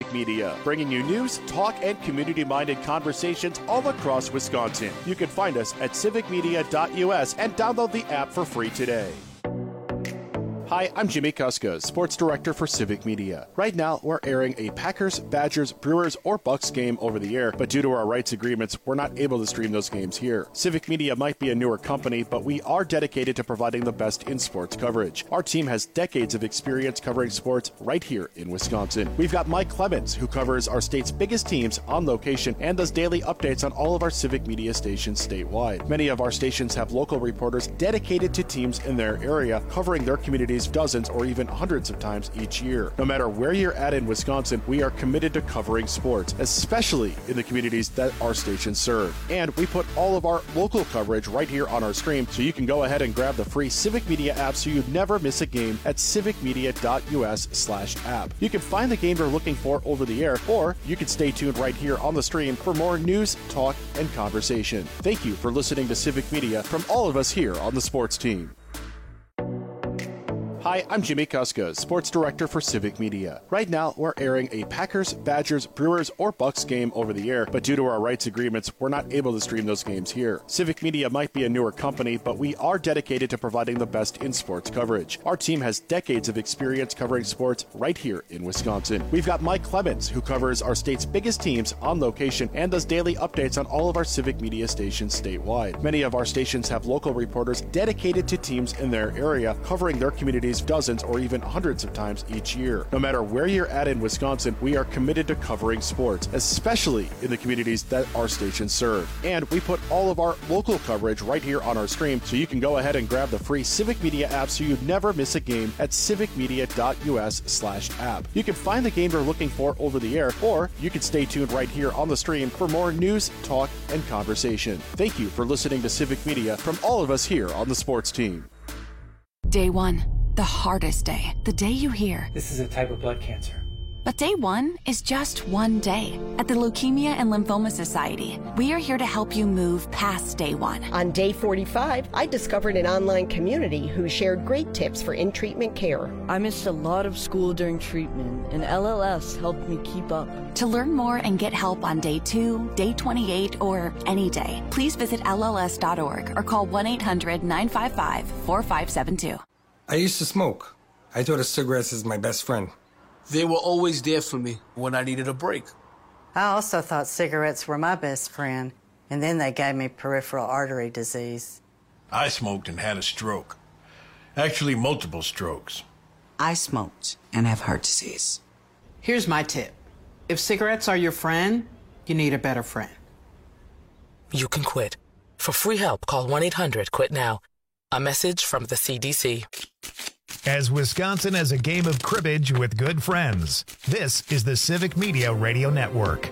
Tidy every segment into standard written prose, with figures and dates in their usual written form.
Civic Media, bringing you news, talk, and community-minded conversations all across Wisconsin. You can find us at civicmedia.us and download the app for free today. Hi, I'm Jimmy Kuska, Sports Director for Civic Media. Right now, we're airing a Packers, Badgers, Brewers, or Bucks game over the air, but due to our rights agreements, we're not able to stream those games here. Civic Media might be a newer company, but we are dedicated to providing the best in sports coverage. Our team has decades of experience covering sports right here in Wisconsin. We've got Mike Clemens, who covers our state's biggest teams on location and does daily updates on all of our Civic Media stations statewide. Many of our stations have local reporters dedicated to teams in their area, covering their communities dozens or even hundreds of times each year. No matter where you're at in Wisconsin, we are committed to covering sports, especially in the communities that our stations serve. And we put all of our local coverage right here on our stream, so you can go ahead and grab the free Civic Media app so you never miss a game at civicmedia.us/app. You can find the game you're looking for over the air, or you can stay tuned right here on the stream for more news, talk, and conversation. Thank you for listening to Civic Media from all of us here on the sports team. Hi, I'm Jimmy Kuska, Sports Director for Civic Media. Right now, we're airing a Packers, Badgers, Brewers, or Bucks game over the air, but due to our rights agreements, we're not able to stream those games here. Civic Media might be a newer company, but we are dedicated to providing the best in sports coverage. Our team has decades of experience covering sports right here in Wisconsin. We've got Mike Clemens, who covers our state's biggest teams on location and does daily updates on all of our Civic Media stations statewide. Many of our stations have local reporters dedicated to teams in their area, covering their communities dozens or even hundreds of times each year. No matter where you're at in Wisconsin, we are committed to covering sports, especially in the communities that our stations serve. And we put all of our local coverage right here on our stream, so you can go ahead and grab the free Civic Media app so you never miss a game at civicmedia.us/app. You can find the game you're looking for over the air, or you can stay tuned right here on the stream for more news, talk, and conversation. Thank you for listening to Civic Media from all of us here on the sports team. Day one. The hardest day. The day you hear, "This is a type of blood cancer." But day one is just one day. At the Leukemia and Lymphoma Society, we are here to help you move past day one. On day 45, I discovered an online community who shared great tips for in-treatment care. I missed a lot of school during treatment, and LLS helped me keep up. To learn more and get help on day 2, day 28, or any day, please visit LLS.org or call 1-800-955-4572. I used to smoke. I thought of cigarettes as my best friend. They were always there for me when I needed a break. I also thought cigarettes were my best friend, and then they gave me peripheral artery disease. I smoked and had a stroke. Actually, multiple strokes. I smoked and have heart disease. Here's my tip. If cigarettes are your friend, you need a better friend. You can quit. For free help, call 1-800-QUIT-NOW. A message from the CDC. As Wisconsin as a game of cribbage with good friends. This is the Civic Media Radio Network.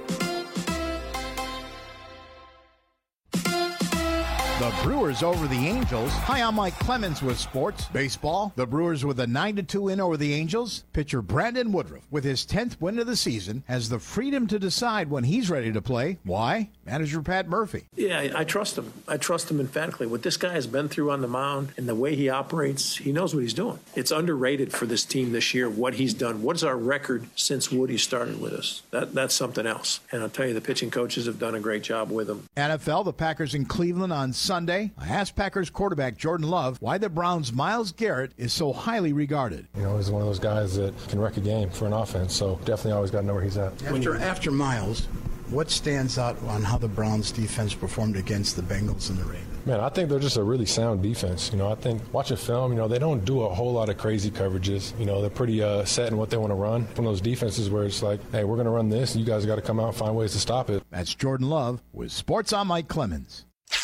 The Brewers over the Angels. Hi, I'm Mike Clemens with sports. Baseball. The Brewers with a 9-2 win over the Angels. Pitcher Brandon Woodruff, with his 10th win of the season, has the freedom to decide when he's ready to play. Why? Manager Pat Murphy. Yeah, I trust him. I trust him emphatically. What this guy has been through on the mound and the way he operates, he knows what he's doing. It's underrated for this team this year, what he's done. What is our record since Woody started with us? That's something else. And I'll tell you, the pitching coaches have done a great job with him. NFL, the Packers in Cleveland on Sunday. I asked Packers quarterback Jordan Love why the Browns' Myles Garrett is so highly regarded. You know, he's one of those guys that can wreck a game for an offense, so definitely always got to know where he's at. After Myles, what stands out on how the Browns' defense performed against the Bengals and the Ravens? Man, I think they're just a really sound defense. You know, I think watching film, you know, they don't do a whole lot of crazy coverages. You know, they're pretty set in what they want to run. One of those defenses where it's like, hey, we're going to run this, and you guys got to come out and find ways to stop it. That's Jordan Love with Sports on Mike Clemens.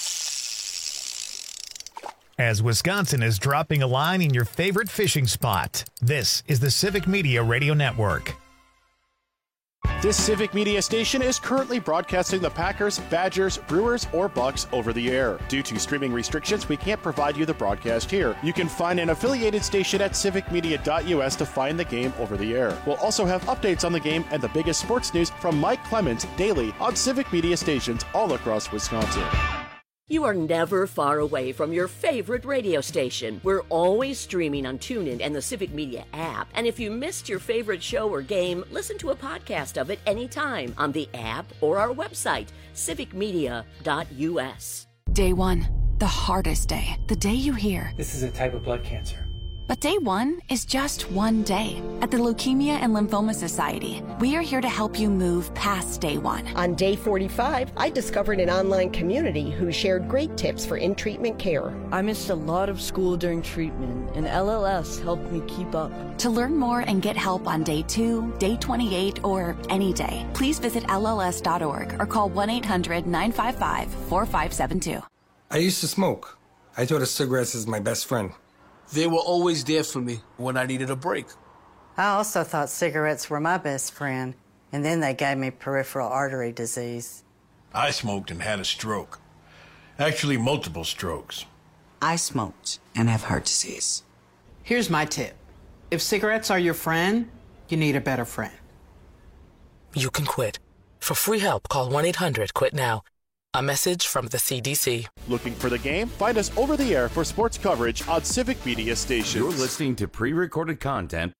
As Wisconsin is dropping a line in your favorite fishing spot, this is the Civic Media Radio Network. This Civic Media station is currently broadcasting the Packers, Badgers, Brewers, or Bucks over the air. Due to streaming restrictions, we can't provide you the broadcast here. You can find an affiliated station at civicmedia.us to find the game over the air. We'll also have updates on the game and the biggest sports news from Mike Clemens daily on Civic Media stations all across Wisconsin. You are never far away from your favorite radio station. We're always streaming on TuneIn and the Civic Media app. And if you missed your favorite show or game, listen to a podcast of it anytime on the app or our website, civicmedia.us. Day one, the hardest day. The day you hear, "This is a type of blood cancer." But day one is just one day. At the Leukemia and Lymphoma Society, we are here to help you move past day one. On day 45, I discovered an online community who shared great tips for in-treatment care. I missed a lot of school during treatment, and LLS helped me keep up. To learn more and get help on day 2, day 28, or any day, please visit LLS.org or call 1-800-955-4572. I used to smoke. I thought of cigarettes as my best friend. They were always there for me when I needed a break. I also thought cigarettes were my best friend, and then they gave me peripheral artery disease. I smoked and had a stroke. Actually, multiple strokes. I smoked and have heart disease. Here's my tip. If cigarettes are your friend, you need a better friend. You can quit. For free help, call 1-800-QUIT-NOW. A message from the CDC. Looking for the game? Find us over the air for sports coverage on Civic Media stations. You're listening to pre-recorded content.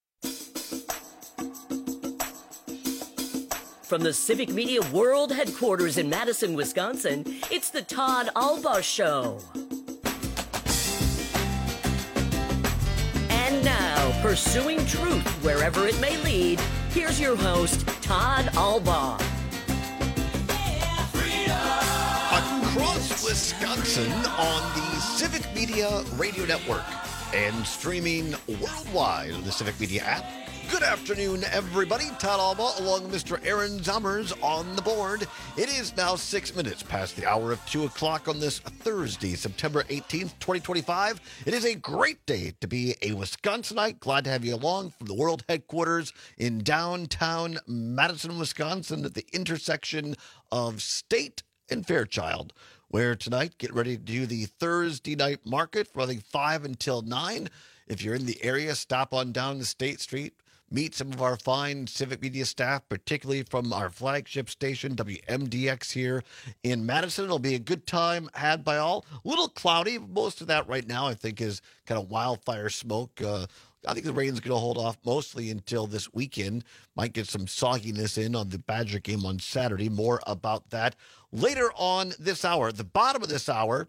From the Civic Media World Headquarters in Madison, Wisconsin, it's the Todd Alba Show. And now, pursuing truth wherever it may lead, here's your host, Todd Alba. Across Wisconsin on the Civic Media Radio Network and streaming worldwide on the Civic Media app. Good afternoon, everybody. Todd Alba along with Mr. Aaron Zommers on the board. It is now 6 minutes past the hour of 2 o'clock on this Thursday, September 18th, 2025. It is a great day to be a Wisconsinite. Glad to have you along from the world headquarters in downtown Madison, Wisconsin at the intersection of State and Fairchild, where tonight, get ready to do the Thursday night market from I think 5 until 9. If you're in the area, stop on down to State Street, meet some of our fine Civic Media staff, particularly from our flagship station, WMDX here in Madison. It'll be a good time had by all. A little cloudy. Most of that right now, I think, is kind of wildfire smoke. I think the rain's going to hold off mostly until this weekend. Might get some sogginess in on the Badger game on Saturday. More about that later on this hour. At the bottom of this hour,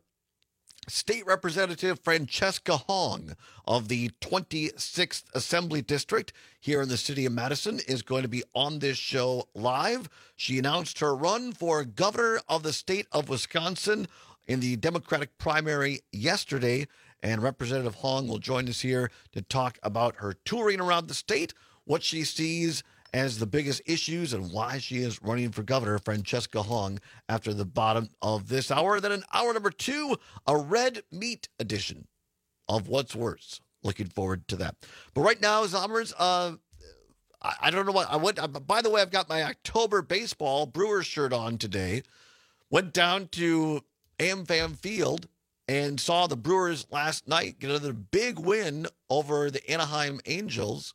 State Representative Francesca Hong of the 26th Assembly District here in the city of Madison is going to be on this show live. She announced her run for governor of the state of Wisconsin in the Democratic primary yesterday. And Representative Hong will join us here to talk about her touring around the state, what she sees as the biggest issues, and why she is running for governor. Francesca Hong after the bottom of this hour. Then in hour number 2, a red meat edition of What's Worse. Looking forward to that. But right now, Zommers, I don't know what. By the way, I've got my October baseball Brewers shirt on today. Went down to AmFam Field and saw the Brewers last night get another big win over the Anaheim Angels.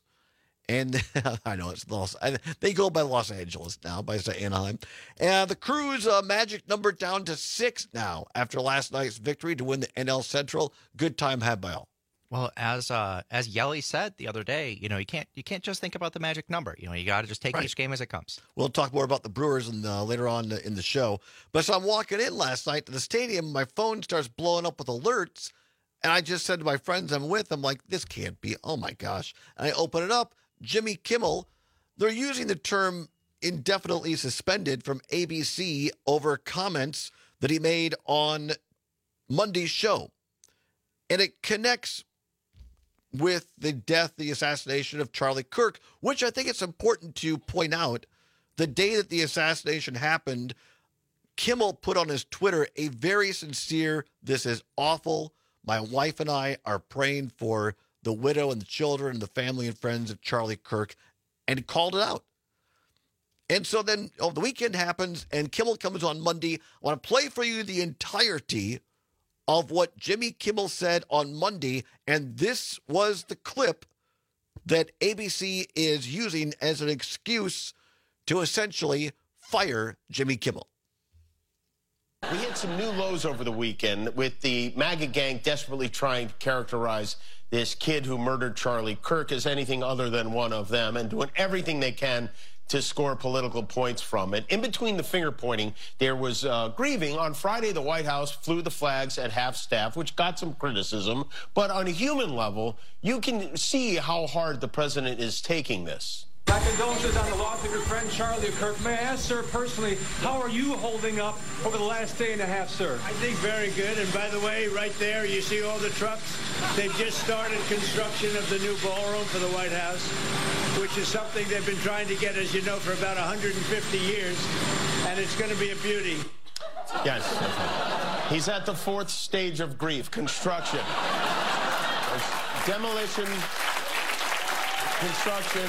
And I know it's they go by Los Angeles now, by Anaheim. And the Crews magic number down to 6 now after last night's victory to win the NL Central. Good time had by all. Well, as Yelly said the other day, you can't just think about the magic number. You got to just take each game as it comes. We'll talk more about the Brewers later on in the show. But so I'm walking in last night to the stadium. My phone starts blowing up with alerts. And I just said to my friends I'm with, I'm like, this can't be. Oh, my gosh. And I open it up. Jimmy Kimmel, they're using the term indefinitely suspended from ABC over comments that he made on Monday's show. And it connects with the assassination of Charlie Kirk, which I think it's important to point out. The day that the assassination happened, Kimmel put on his Twitter a very sincere, "This is awful. My wife and I are praying for the widow and the children and the family and friends of Charlie Kirk," and he called it out. And so then the weekend happens, and Kimmel comes on Monday. I want to play for you the entirety of what Jimmy Kimmel said on Monday, and this was the clip that ABC is using as an excuse to essentially fire Jimmy Kimmel. We hit some new lows over the weekend with the MAGA gang desperately trying to characterize this kid who murdered Charlie Kirk as anything other than one of them and doing everything they can to score political points from it. In between the finger-pointing, there was grieving. On Friday, the White House flew the flags at half-staff, which got some criticism. But on a human level, you can see how hard the president is taking this. My condolences on the loss of your friend Charlie Kirk. May I ask, sir, personally, how are you holding up over the last day and a half, sir? I think very good. And by the way, right there, you see all the trucks? They've just started construction of the new ballroom for the White House, which is something they've been trying to get, as you know, for about 150 years. And it's going to be a beauty. Yes. He's at the fourth stage of grief, construction. Demolition, construction.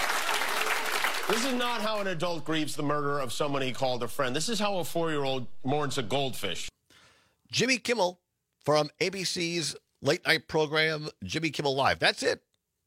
This is not how an adult grieves the murder of someone he called a friend. This is how a 4-year-old mourns a goldfish. Jimmy Kimmel from ABC's late night program, Jimmy Kimmel Live. That's it.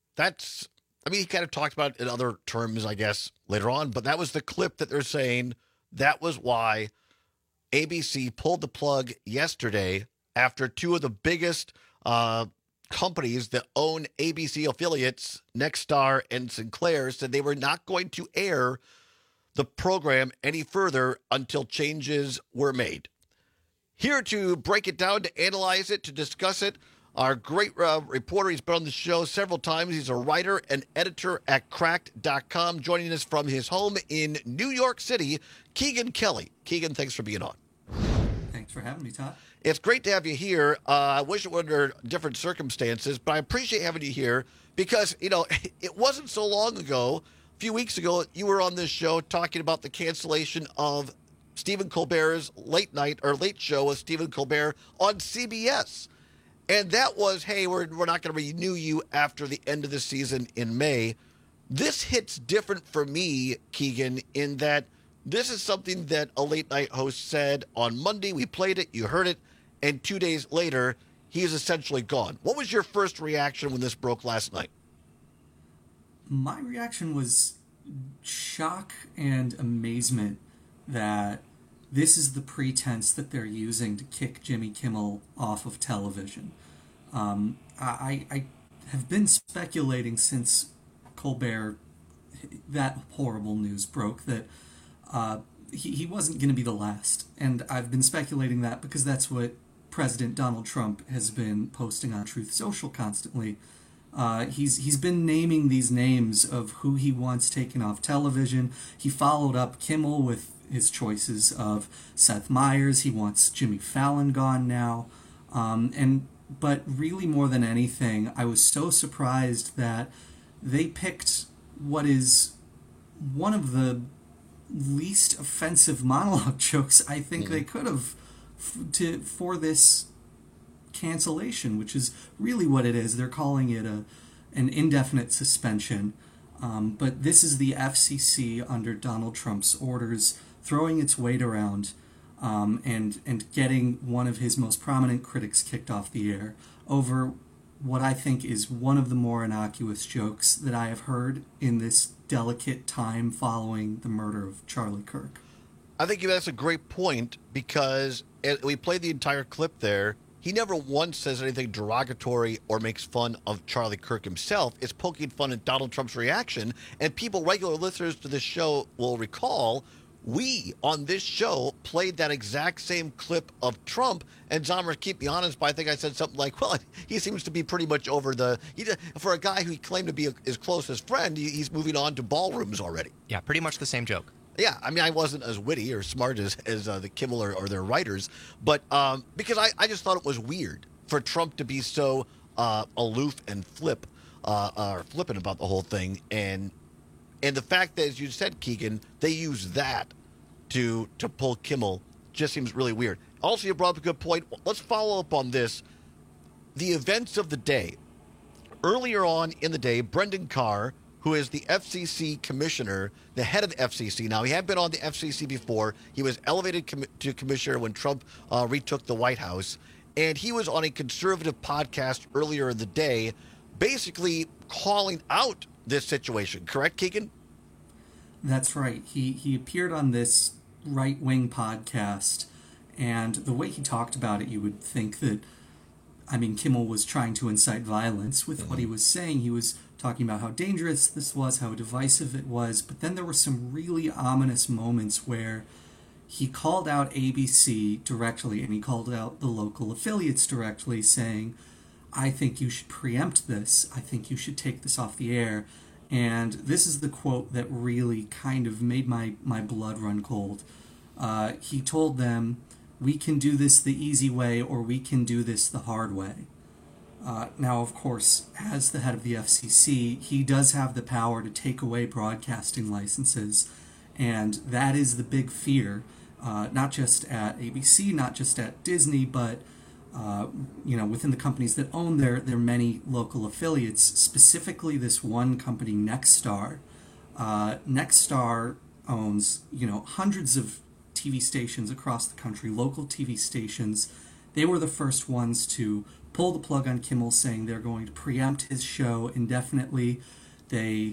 He kind of talked about it in other terms, I guess, later on, but that was the clip that they're saying that was why ABC pulled the plug yesterday after two of the biggest companies that own ABC affiliates, Nexstar and Sinclair, said they were not going to air the program any further until changes were made. Here to break it down, to analyze it, to discuss it, our great reporter. He's been on the show several times. He's a writer and editor at Cracked.com, joining us from his home in New York City, Keegan Kelly. Keegan, thanks for being on. Thanks for having me, Todd. It's great to have you here. I wish it were under different circumstances, but I appreciate having you here because, it wasn't so long ago, a few weeks ago, you were on this show talking about the cancellation of Stephen Colbert's late show with Stephen Colbert on CBS. And that was, hey, we're not going to renew you after the end of the season in May. This hits different for me, Keegan, in that this is something that a late night host said on Monday. We played it, you heard it, and 2 days later, he is essentially gone. What was your first reaction when this broke last night? My reaction was shock and amazement that this is the pretense that they're using to kick Jimmy Kimmel off of television. I have been speculating since Colbert, that horrible news broke, that he wasn't going to be the last. And I've been speculating that because that's what President Donald Trump has been posting on Truth Social constantly. He's been naming these names of who he wants taken off television. He followed up Kimmel with his choices of Seth Meyers. He wants Jimmy Fallon gone now. But really more than anything, I was so surprised that they picked what is one of the least offensive monologue jokes I think they could have for this cancellation, which is really what it is. They're calling it an indefinite suspension. But this is the FCC under Donald Trump's orders throwing its weight around and getting one of his most prominent critics kicked off the air over what I think is one of the more innocuous jokes that I have heard in this delicate time following the murder of Charlie Kirk. I think that's a great point because we played the entire clip there. He never once says anything derogatory or makes fun of Charlie Kirk himself. It's poking fun at Donald Trump's reaction. And people, regular listeners to this show, will recall we, on this show, played that exact same clip of Trump. And Zomer, keep me honest, but I think I said something like, well, he seems to be pretty much over for a guy who he claimed to be his closest friend, he's moving on to ballrooms already. Yeah, pretty much the same joke. Yeah, I mean, I wasn't as witty or smart as the Kimmel or their writers, but because I just thought it was weird for Trump to be so aloof and flippant about the whole thing, and the fact that, as you said, Keegan, they use that to pull Kimmel just seems really weird. Also, you brought up a good point. Let's follow up on this. The events of the day. Earlier on in the day, Brendan Carr, who is the FCC commissioner, the head of the FCC. Now, he had been on the FCC before. He was elevated to commissioner when Trump retook the White House. And he was on a conservative podcast earlier in the day, basically calling out this situation. Correct, Keegan? That's right. He appeared on this right-wing podcast, And the way he talked about it, you would think that, I mean, Kimmel was trying to incite violence with what he was saying. He was talking about how dangerous this was, how divisive it was. But then there were some really ominous moments where he called out ABC directly, and he called out the local affiliates directly, saying, I think you should preempt this. I think you should take this off the air. And this is the quote that really kind of made my blood run cold. He told them, we can do this the easy way, or we can do this the hard way. Now, of course, as the head of the FCC, he does have the power to take away broadcasting licenses, and that is the big fear, not just at ABC, not just at Disney, but within the companies that own their many local affiliates, specifically this one company, Nexstar. Nexstar owns, hundreds of TV stations across the country, local TV stations. They were the first ones to pull the plug on Kimmel, saying they're going to preempt his show indefinitely. They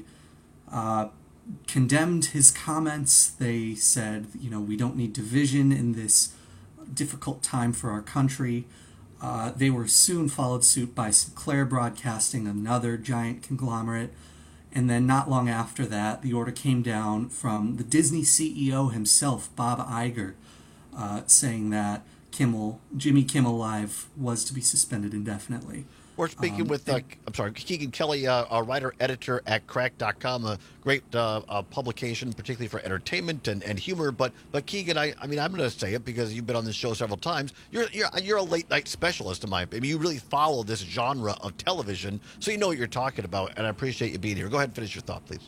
condemned his comments. They said, we don't need division in this difficult time for our country. They were soon followed suit by Sinclair Broadcasting, another giant conglomerate. And then not long after that, the order came down from the Disney CEO himself, Bob Iger, saying that Jimmy Kimmel Live was to be suspended indefinitely. We're speaking with, Keegan Kelly, a writer-editor at Cracked.com, a great publication, particularly for entertainment and humor. But Keegan, I'm going to say it because you've been on this show several times. You're a late-night specialist in my opinion. You really follow this genre of television, so you know what you're talking about, and I appreciate you being here. Go ahead and finish your thought, please.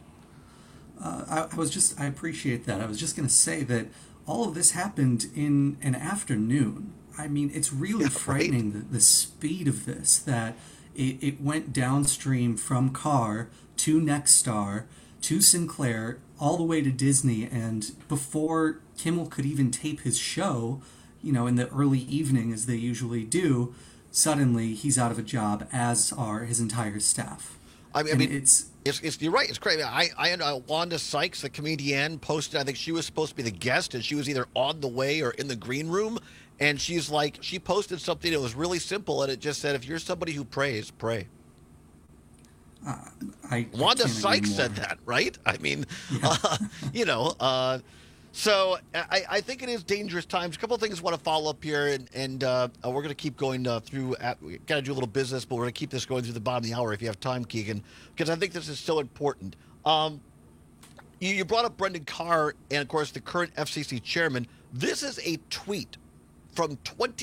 I appreciate that. I was just going to say that all of this happened in an afternoon. I mean, it's really frightening, the speed of this, that it went downstream from Carr to Nexstar to Sinclair all the way to Disney, and before Kimmel could even tape his show, in the early evening as they usually do, suddenly he's out of a job, as are his entire staff. I mean, you're right. It's crazy. I Wanda Sykes, the comedian, posted. I think she was supposed to be the guest, and she was either on the way or in the green room. And she posted something that was really simple, and it just said, "If you're somebody who prays, pray." Wanda Sykes said that, right? I mean, yeah. So I think it is dangerous times. A couple of things I want to follow up here, and we're going to keep going through. We got to do a little business, but we're going to keep this going through the bottom of the hour if you have time, Keegan, because I think this is so important. You brought up Brendan Carr and, of course, the current FCC chairman. This is a tweet from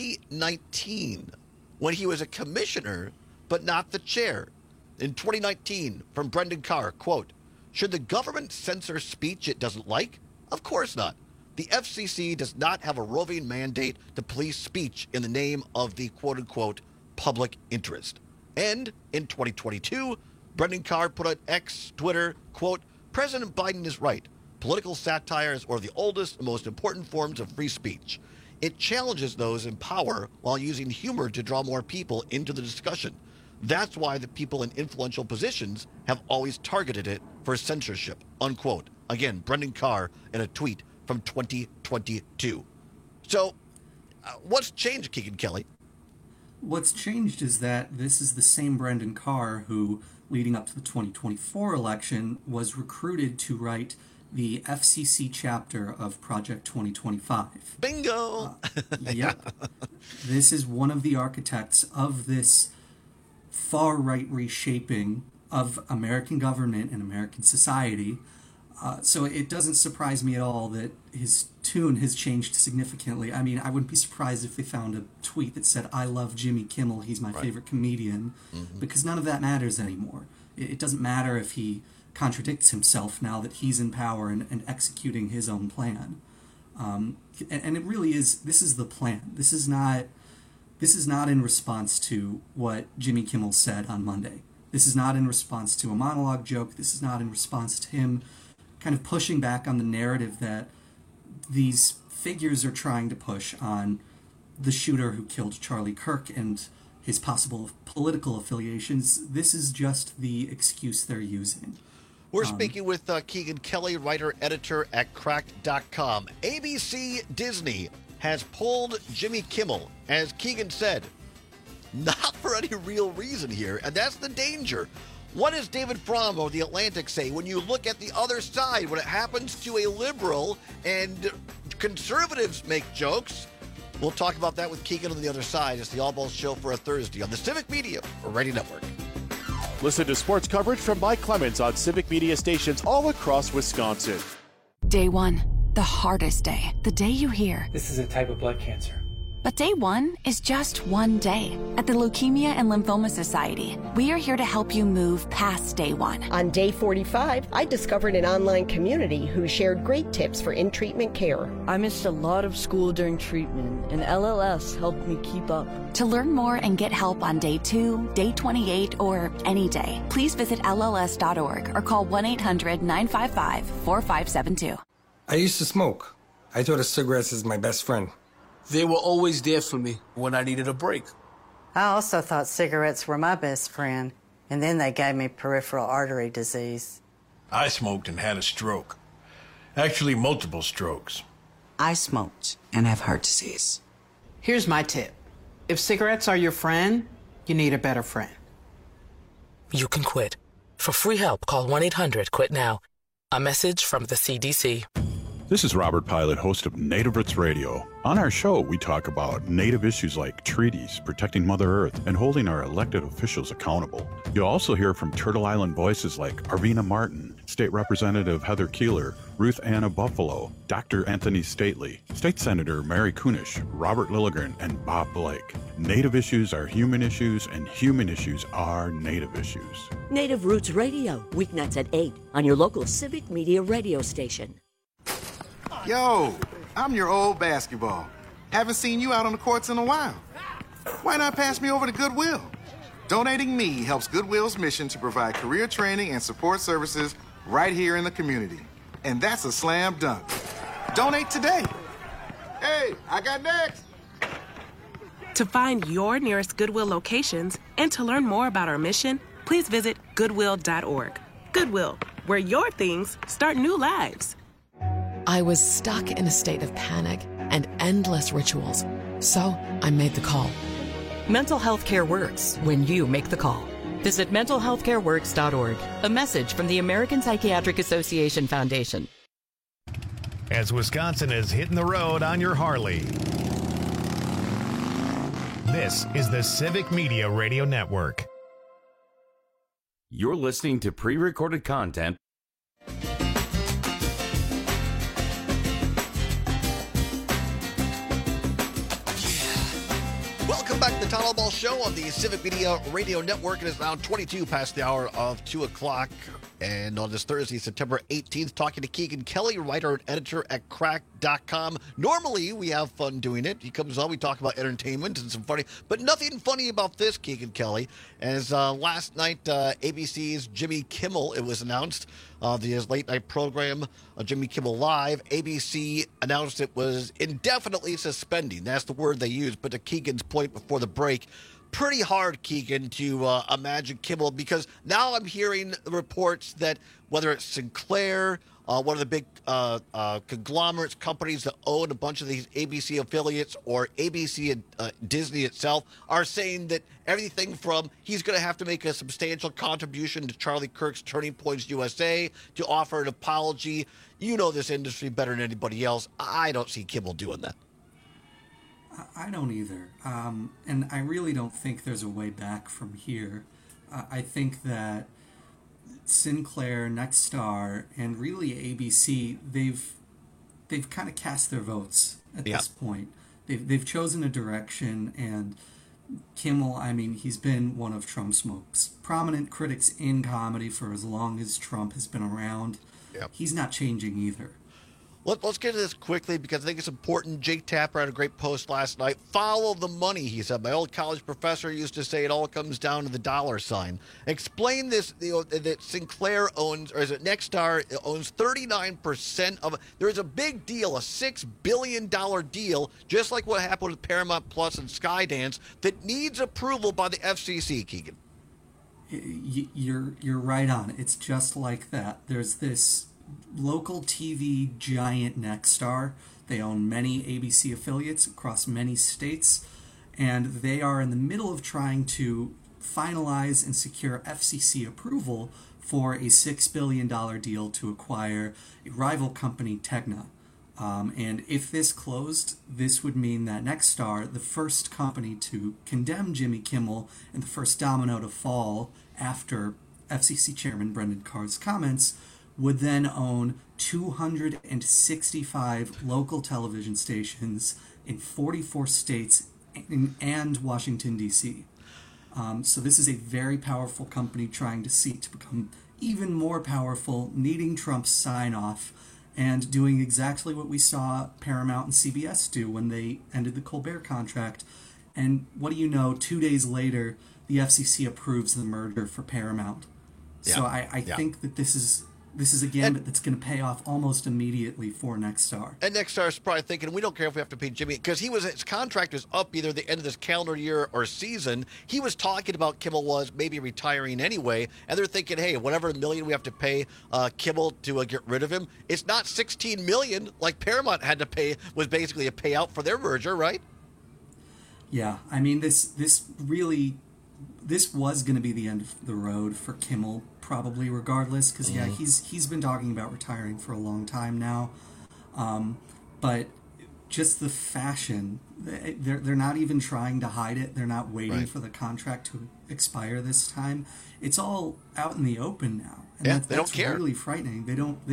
2019 when he was a commissioner, but not the chair. In 2019, from Brendan Carr, quote, "Should the government censor speech it doesn't like? Of course not. The FCC does not have a roving mandate to police speech in the name of the quote-unquote public interest." And in 2022, Brendan Carr put on X, Twitter, quote, "President Biden is right. Political satire is one of the oldest and most important forms of free speech. It challenges those in power while using humor to draw more people into the discussion. That's why the people in influential positions have always targeted it for censorship," unquote. Again, Brendan Carr in a tweet from 2022. So, what's changed, Keegan Kelly? What's changed is that this is the same Brendan Carr who, leading up to the 2024 election, was recruited to write the FCC chapter of Project 2025. Bingo! Yep. This is one of the architects of this far-right reshaping of American government and American society. So it doesn't surprise me at all that his tune has changed significantly. I mean, I wouldn't be surprised if they found a tweet that said, "I love Jimmy Kimmel, he's my favorite comedian," because none of that matters anymore. It doesn't matter if he contradicts himself now that he's in power and executing his own plan. And it really is, this is the plan. This is not in response to what Jimmy Kimmel said on Monday. This is not in response to a monologue joke. This is not in response to him kind of pushing back on the narrative that these figures are trying to push on the shooter who killed Charlie Kirk and his possible political affiliations. This is just the excuse they're using. We're speaking with Keegan Kelly, writer-editor at Cracked.com. ABC Disney has pulled Jimmy Kimmel, as Keegan said, not for any real reason here, and that's the danger. What does David Fromm of The Atlantic say when you look at the other side, when it happens to a liberal and conservatives make jokes? We'll talk about that with Keegan on the other side. It's the All Balls Show for a Thursday on the Civic Media Radio Network. Listen to sports coverage from Mike Clemens on Civic Media stations all across Wisconsin. Day one, the hardest day. The day you hear, "This is a type of blood cancer." But day one is just one day. At the Leukemia and Lymphoma Society, we are here to help you move past day one. On day 45, I discovered an online community who shared great tips for in-treatment care. I missed a lot of school during treatment, and LLS helped me keep up. To learn more and get help on day 2, day 28, or any day, please visit LLS.org or call 1-800-955-4572. I used to smoke. I thought of cigarettes as my best friend. They were always there for me when I needed a break. I also thought cigarettes were my best friend, and then they gave me peripheral artery disease. I smoked and had a stroke. Actually, multiple strokes. I smoked and have heart disease. Here's my tip. If cigarettes are your friend, you need a better friend. You can quit. For free help, call 1-800-QUIT-NOW. A message from the CDC. This is Robert Pilot, host of Native Roots Radio. On our show, we talk about Native issues like treaties, protecting Mother Earth, and holding our elected officials accountable. You'll also hear from Turtle Island voices like Arvina Martin, State Representative Heather Keeler, Ruth Anna Buffalo, Dr. Anthony Stately, State Senator Mary Kunish, Robert Lilligren, and Bob Blake. Native issues are human issues, and human issues are Native issues. Native Roots Radio, weeknights at 8 on your local Civic Media radio station. Yo, I'm your old basketball. Haven't seen you out on the courts in a while. Why not pass me over to Goodwill? Donating me helps Goodwill's mission to provide career training and support services right here in the community. And that's a slam dunk. Donate today. Hey, I got next. To find your nearest Goodwill locations and to learn more about our mission, please visit Goodwill.org. Goodwill, where your things start new lives. I was stuck in a state of panic and endless rituals, so I made the call. Mental health care works when you make the call. Visit mentalhealthcareworks.org. A message from the American Psychiatric Association Foundation. As Wisconsin is hitting the road on your Harley. This is the Civic Media Radio Network. You're listening to pre-recorded content. Welcome back to the Town Hall Ball Show on the Civic Media Radio Network. It is now 22 past the hour of 2 o'clock. And on this Thursday, September 18th, talking to Keegan Kelly, writer and editor at Crack.com. Normally, we have fun doing it. He comes on, we talk about entertainment and some funny, but nothing funny about this, Keegan Kelly. As last night, ABC's Jimmy Kimmel, it was announced, his late night program, Jimmy Kimmel Live, ABC announced it was indefinitely suspending. That's the word they used. But to Keegan's point before the break, pretty hard, Keegan, to imagine Kimmel, because now I'm hearing reports that whether it's Sinclair, one of the big conglomerates, companies that own a bunch of these ABC affiliates, or ABC and Disney itself, are saying that everything from he's going to have to make a substantial contribution to Charlie Kirk's Turning Points USA to offer an apology. You know this industry better than anybody else. I don't see Kimmel doing that. I don't either. And I really don't think there's a way back from here. I think that Sinclair, Nexstar, and really ABC, they've kind of cast their votes at this point. They've chosen a direction, and Kimmel, I mean, he's been one of Trump's most prominent critics in comedy for as long as Trump has been around. Yep. He's not changing either. Let's get to this quickly because I think it's important. Jake Tapper had a great post last night. Follow the money, he said. My old college professor used to say it all comes down to the dollar sign. Explain this, that Sinclair owns, or is it Nexstar, owns 39% of it. There is a big deal, a $6 billion deal, just like what happened with Paramount Plus and Skydance, that needs approval by the FCC, Keegan. You're right on. It's just like that. There's this local TV giant Nexstar. They own many ABC affiliates across many states, and they are in the middle of trying to finalize and secure FCC approval for a $6 billion deal to acquire a rival company, Tegna. And if this closed, this would mean that Nexstar, the first company to condemn Jimmy Kimmel and the first domino to fall after FCC Chairman Brendan Carr's comments, would then own 265 local television stations in 44 states and Washington, D.C. So this is a very powerful company trying to seek to become even more powerful, needing Trump's sign-off, and doing exactly what we saw Paramount and CBS do when they ended the Colbert contract. And what do you know, 2 days later, the FCC approves the merger for Paramount. Yeah. So I think that this is a gambit that's going to pay off almost immediately for Nexstar. And Nexstar's probably thinking, we don't care if we have to pay Jimmy, because his contract is up either the end of this calendar year or season. He was talking about Kimmel was maybe retiring anyway, and they're thinking, hey, whatever million we have to pay Kimmel to get rid of him, it's not $16 million like Paramount had to pay, was basically a payout for their merger, right? Yeah, I mean, this was going to be the end of the road for Kimmel, probably, regardless, because he's been talking about retiring for a long time now, but just the fashion, they're not even trying to hide it. They're not waiting for the contract to expire this time. It's all out in the open now, and they don't care. That's really frightening.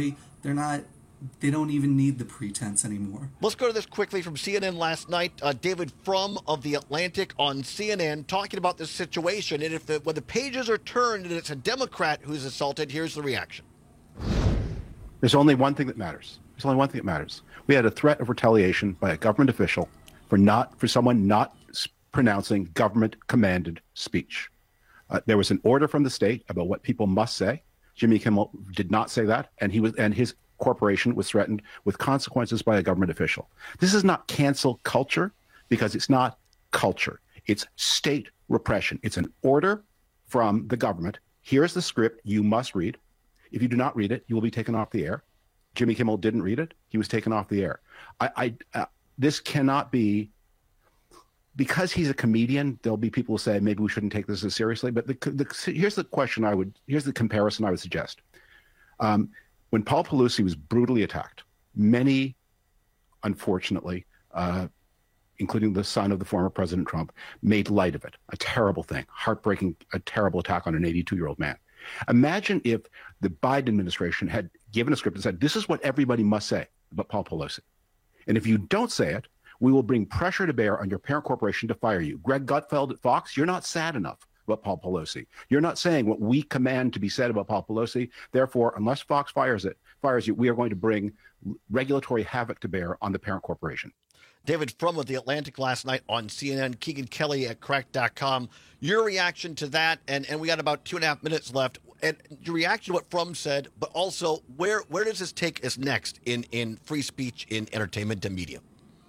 They don't even need the pretense anymore. Let's go to this quickly from CNN last night. David Frum of The Atlantic on CNN talking about this situation. And when the pages are turned and it's a Democrat who's assaulted, here's the reaction. There's only one thing that matters. We had a threat of retaliation by a government official for someone not pronouncing government-commanded speech. There was an order from the state about what people must say. Jimmy Kimmel did not say that, and his corporation was threatened with consequences by a government official. This is not cancel culture, because it's not culture. It's state repression. It's an order from the government. Here's the script you must read. If you do not read it, you will be taken off the air. Jimmy Kimmel didn't read it. He was taken off the air. This cannot be, because he's a comedian, there'll be people who say maybe we shouldn't take this as seriously, but here's the comparison I would suggest. When Paul Pelosi was brutally attacked, many, unfortunately, including the son of the former President Trump, made light of it. A terrible thing, heartbreaking, a terrible attack on an 82-year-old man. Imagine if the Biden administration had given a script and said, this is what everybody must say about Paul Pelosi. And if you don't say it, we will bring pressure to bear on your parent corporation to fire you. Greg Gutfeld at Fox, you're not sad enough about Paul Pelosi. You're not saying what we command to be said about Paul Pelosi. Therefore, unless Fox fires you, we are going to bring regulatory havoc to bear on the parent corporation. David Frum of The Atlantic last night on CNN, Keegan Kelly at Cracked.com. Your reaction to that, and we got about 2.5 minutes left, and your reaction to what Frum said, but also where does this take us next in free speech, in entertainment and media?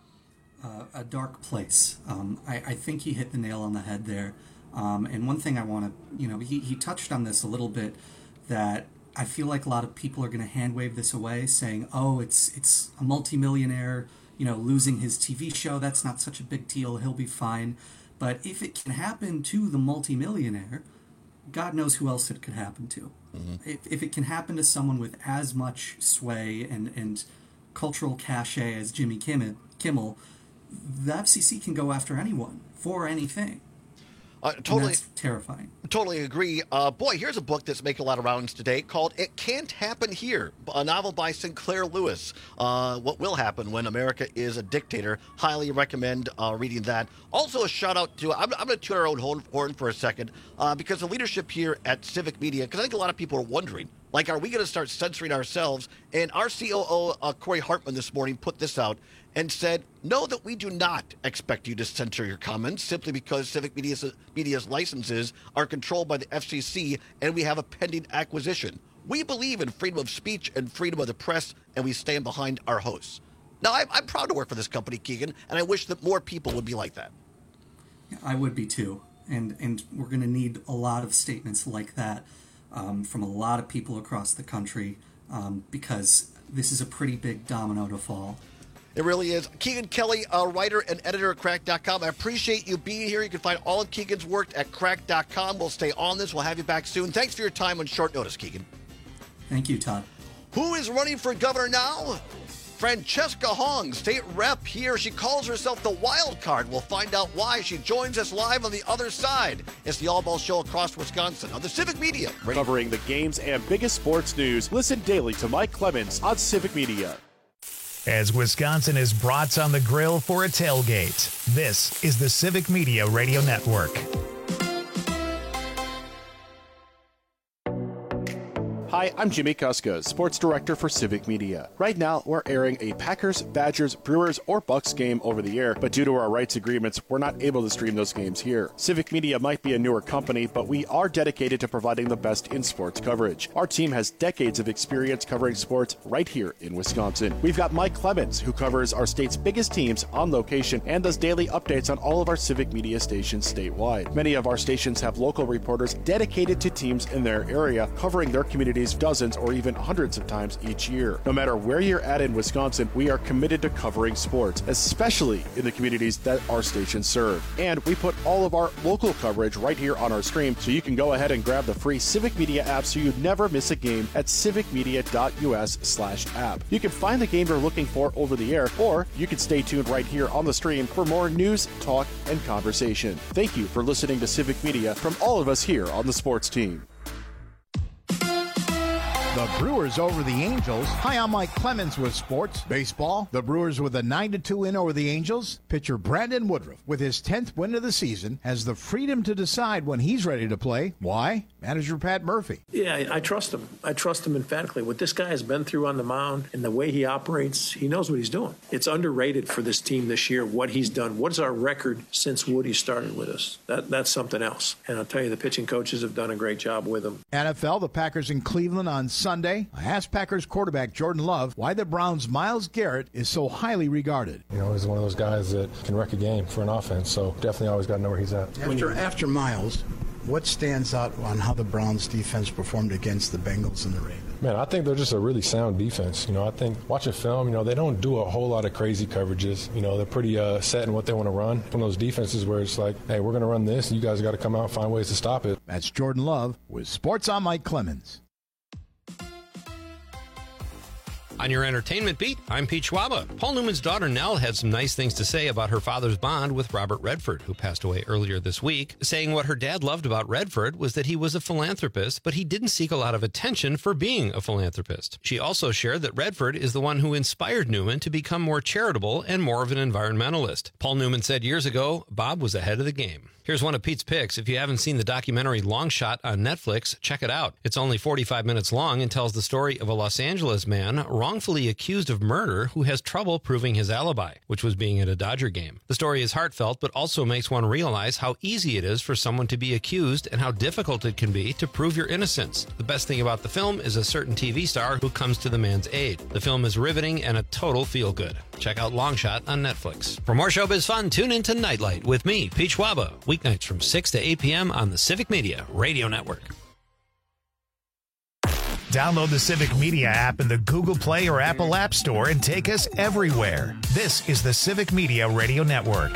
A dark place. I think he hit the nail on the head there. And one thing I want to, he touched on this a little bit, that I feel like a lot of people are going to hand wave this away, saying, oh, it's a multimillionaire, losing his TV show. That's not such a big deal. He'll be fine. But if it can happen to the multimillionaire, God knows who else it could happen to. Mm-hmm. If it can happen to someone with as much sway and cultural cachet as Jimmy Kimmel, the FCC can go after anyone for anything. Totally, that's terrifying. Totally agree. Boy, here's a book that's making a lot of rounds today called It Can't Happen Here, a novel by Sinclair Lewis. What will happen when America is a dictator. Highly recommend reading that. Also, a shout out to, I'm going to toot our own horn for a second, because the leadership here at Civic Media, because I think a lot of people are wondering, are we going to start censoring ourselves? And our COO, Corey Hartman, this morning put this out and said, know that we do not expect you to censor your comments simply because Civic Media's licenses are controlled by the FCC and we have a pending acquisition. We believe in freedom of speech and freedom of the press, and we stand behind our hosts. Now, I'm proud to work for this company, Keegan, and I wish that more people would be like that. I would be too. And we're going to need a lot of statements like that from a lot of people across the country. because this is a pretty big domino to fall. It really is. Keegan Kelly, a writer and editor at Cracked.com. I appreciate you being here. You can find all of Keegan's work at Cracked.com. We'll stay on this. We'll have you back soon. Thanks for your time on short notice, Keegan. Thank you, Todd. Who is running for governor now? Francesca Hong, state rep here. She calls herself the wild card. We'll find out why. She joins us live on the other side. It's the All Ball Show across Wisconsin on the Civic Media. Covering the games and biggest sports news. Listen daily to Mike Clemens on Civic Media. As Wisconsin is brats on the grill for a tailgate, this is the Civic Media Radio Network. Hi, I'm Jimmy Kuska, Sports Director for Civic Media. Right now, we're airing a Packers, Badgers, Brewers, or Bucks game over the air, but due to our rights agreements, we're not able to stream those games here. Civic Media might be a newer company, but we are dedicated to providing the best in sports coverage. Our team has decades of experience covering sports right here in Wisconsin. We've got Mike Clemens, who covers our state's biggest teams on location and does daily updates on all of our Civic Media stations statewide. Many of our stations have local reporters dedicated to teams in their area, covering their communities dozens or even hundreds of times each year. No matter where you're at in Wisconsin, we are committed to covering sports, especially in the communities that our stations serve. And we put all of our local coverage right here on our stream, so you can go ahead and grab the free Civic Media app so you never miss a game at civicmedia.us/app. You can find the game you're looking for over the air, or you can stay tuned right here on the stream for more news, talk, and conversation. Thank you for listening to Civic Media from all of us here on the sports team. The Brewers over the Angels. Hi, I'm Mike Clemens with Sports Baseball. The Brewers with a 9-2 win over the Angels. Pitcher Brandon Woodruff, with his 10th win of the season, has the freedom to decide when he's ready to play. Why? Manager Pat Murphy. Yeah, I trust him. I trust him emphatically. What this guy has been through on the mound and the way he operates, he knows what he's doing. It's underrated for this team this year, what he's done. What is our record since Woody started with us? That's something else. And I'll tell you, the pitching coaches have done a great job with him. NFL, the Packers in Cleveland on Sunday. I asked Packers quarterback Jordan Love why the Browns' Myles Garrett is so highly regarded. You know, he's one of those guys that can wreck a game for an offense, so definitely always got to know where he's at. After Myles, what stands out on how the Browns' defense performed against the Bengals and the Ravens? Man, I think they're just a really sound defense. You know, I think watching film, you know, they don't do a whole lot of crazy coverages. You know, they're pretty set in what they want to run. One of those defenses where it's like, hey, we're going to run this, and you guys got to come out and find ways to stop it. That's Jordan Love with Sports on Mike Clemens. On your entertainment beat, I'm Pete Schwaba. Paul Newman's daughter Nell had some nice things to say about her father's bond with Robert Redford, who passed away earlier this week, saying what her dad loved about Redford was that he was a philanthropist, but he didn't seek a lot of attention for being a philanthropist. She also shared that Redford is the one who inspired Newman to become more charitable and more of an environmentalist. Paul Newman said years ago, Bob was ahead of the game. Here's one of Pete's picks. If you haven't seen the documentary Long Shot on Netflix, check it out. It's only 45 minutes long and tells the story of a Los Angeles man wrongfully accused of murder who has trouble proving his alibi, which was being at a Dodger game. The story is heartfelt, but also makes one realize how easy it is for someone to be accused and how difficult it can be to prove your innocence. The best thing about the film is a certain TV star who comes to the man's aid. The film is riveting and a total feel-good. Check out Long Shot on Netflix. For more showbiz fun, tune in to Nightlight with me, Pete Schwaba, weeknights from 6 to 8 p.m. on the Civic Media Radio Network. Download the Civic Media app in the Google Play or Apple App Store and take us everywhere. This is the Civic Media Radio Network.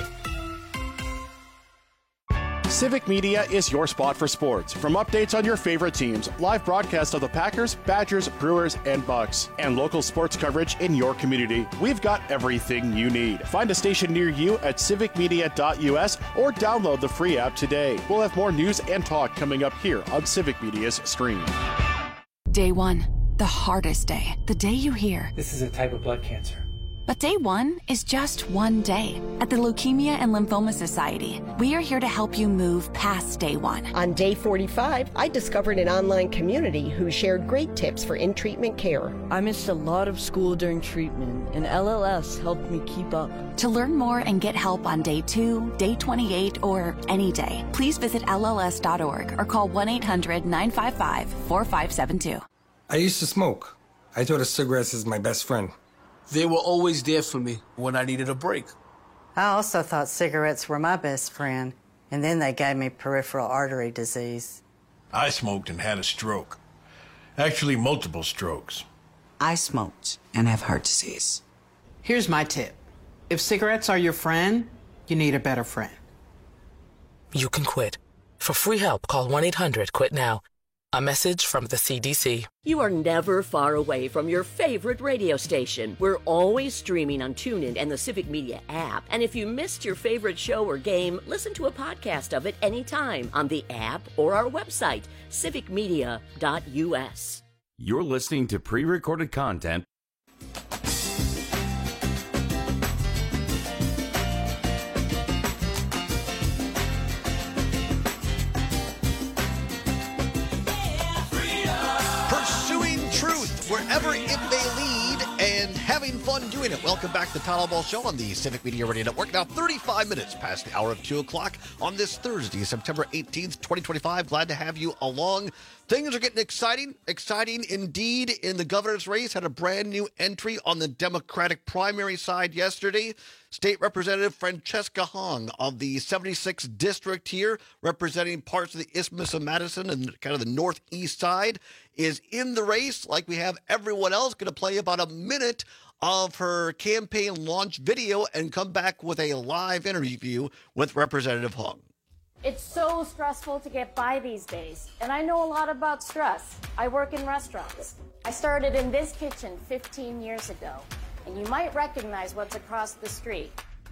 Civic Media is your spot for sports. From updates on your favorite teams, live broadcasts of the Packers, Badgers, Brewers, and Bucks, and local sports coverage in your community, we've got everything you need. Find a station near you at civicmedia.us or download the free app today. We'll have more news and talk coming up here on Civic Media's stream. Day one, the hardest day. The day you hear, this is a type of blood cancer. But day one is just one day. At the Leukemia and Lymphoma Society, we are here to help you move past day one. On day 45, I discovered an online community who shared great tips for in-treatment care. I missed a lot of school during treatment, and LLS helped me keep up. To learn more and get help on day 2, day 28, or any day, please visit LLS.org or call 1-800-955-4572. I used to smoke. I thought of cigarettes as my best friend. They were always there for me when I needed a break. I also thought cigarettes were my best friend, and then they gave me peripheral artery disease. I smoked and had a stroke. Actually, multiple strokes. I smoked and have heart disease. Here's my tip. If cigarettes are your friend, you need a better friend. You can quit. For free help, call 1-800-QUIT-NOW. A message from the CDC. You are never far away from your favorite radio station. We're always streaming on TuneIn and the Civic Media app. And if you missed your favorite show or game, listen to a podcast of it anytime on the app or our website, civicmedia.us. You're listening to pre-recorded content. Wherever it may lead, and having fun doing it. Welcome back to the Todd Ball Show on the Civic Media Radio Network. Now 35 minutes past the hour of 2 o'clock on this Thursday, September 18th, 2025. Glad to have you along. Things are getting exciting indeed in the governor's race. Had a brand new entry on the Democratic primary side yesterday. State Representative Francesca Hong of the 76th District here, representing parts of the Isthmus of Madison and kind of the northeast side, is in the race like we have everyone else. Going to play about a minute of her campaign launch video and come back with a live interview with Representative Hong. It's so stressful to get by these days, and I know a lot about stress. I work in restaurants. I started in this kitchen 15 years ago, and you might recognize what's across the street.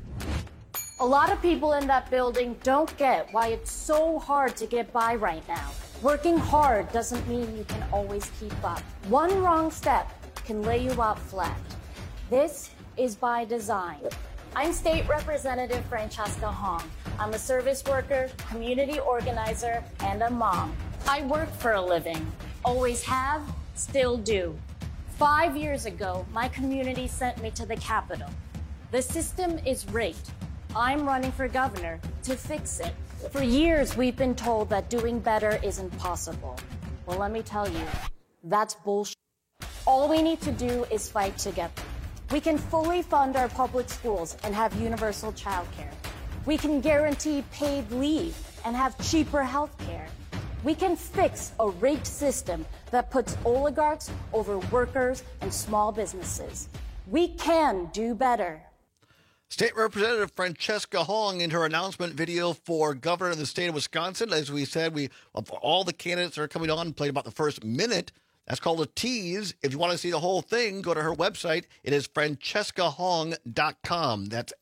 A lot of people in that building don't get why it's so hard to get by right now. Working hard doesn't mean you can always keep up. One wrong step can lay you out flat. This is by design. I'm State Representative Francesca Hong. I'm a service worker, community organizer, and a mom. I work for a living. Always have, still do. 5 years ago, my community sent me to the Capitol. The system is rigged. I'm running for governor to fix it. For years, we've been told that doing better isn't possible. Well, let me tell you, that's bullshit. All we need to do is fight together. We can fully fund our public schools and have universal childcare. We can guarantee paid leave and have cheaper health care. We can fix a rigged system that puts oligarchs over workers and small businesses. We can do better. State Representative Francesca Hong in her announcement video for governor of the state of Wisconsin. As we said, all the candidates are coming on and played about the first minute. That's called a tease. If you want to see the whole thing, go to her website. It is francescahong.com. That's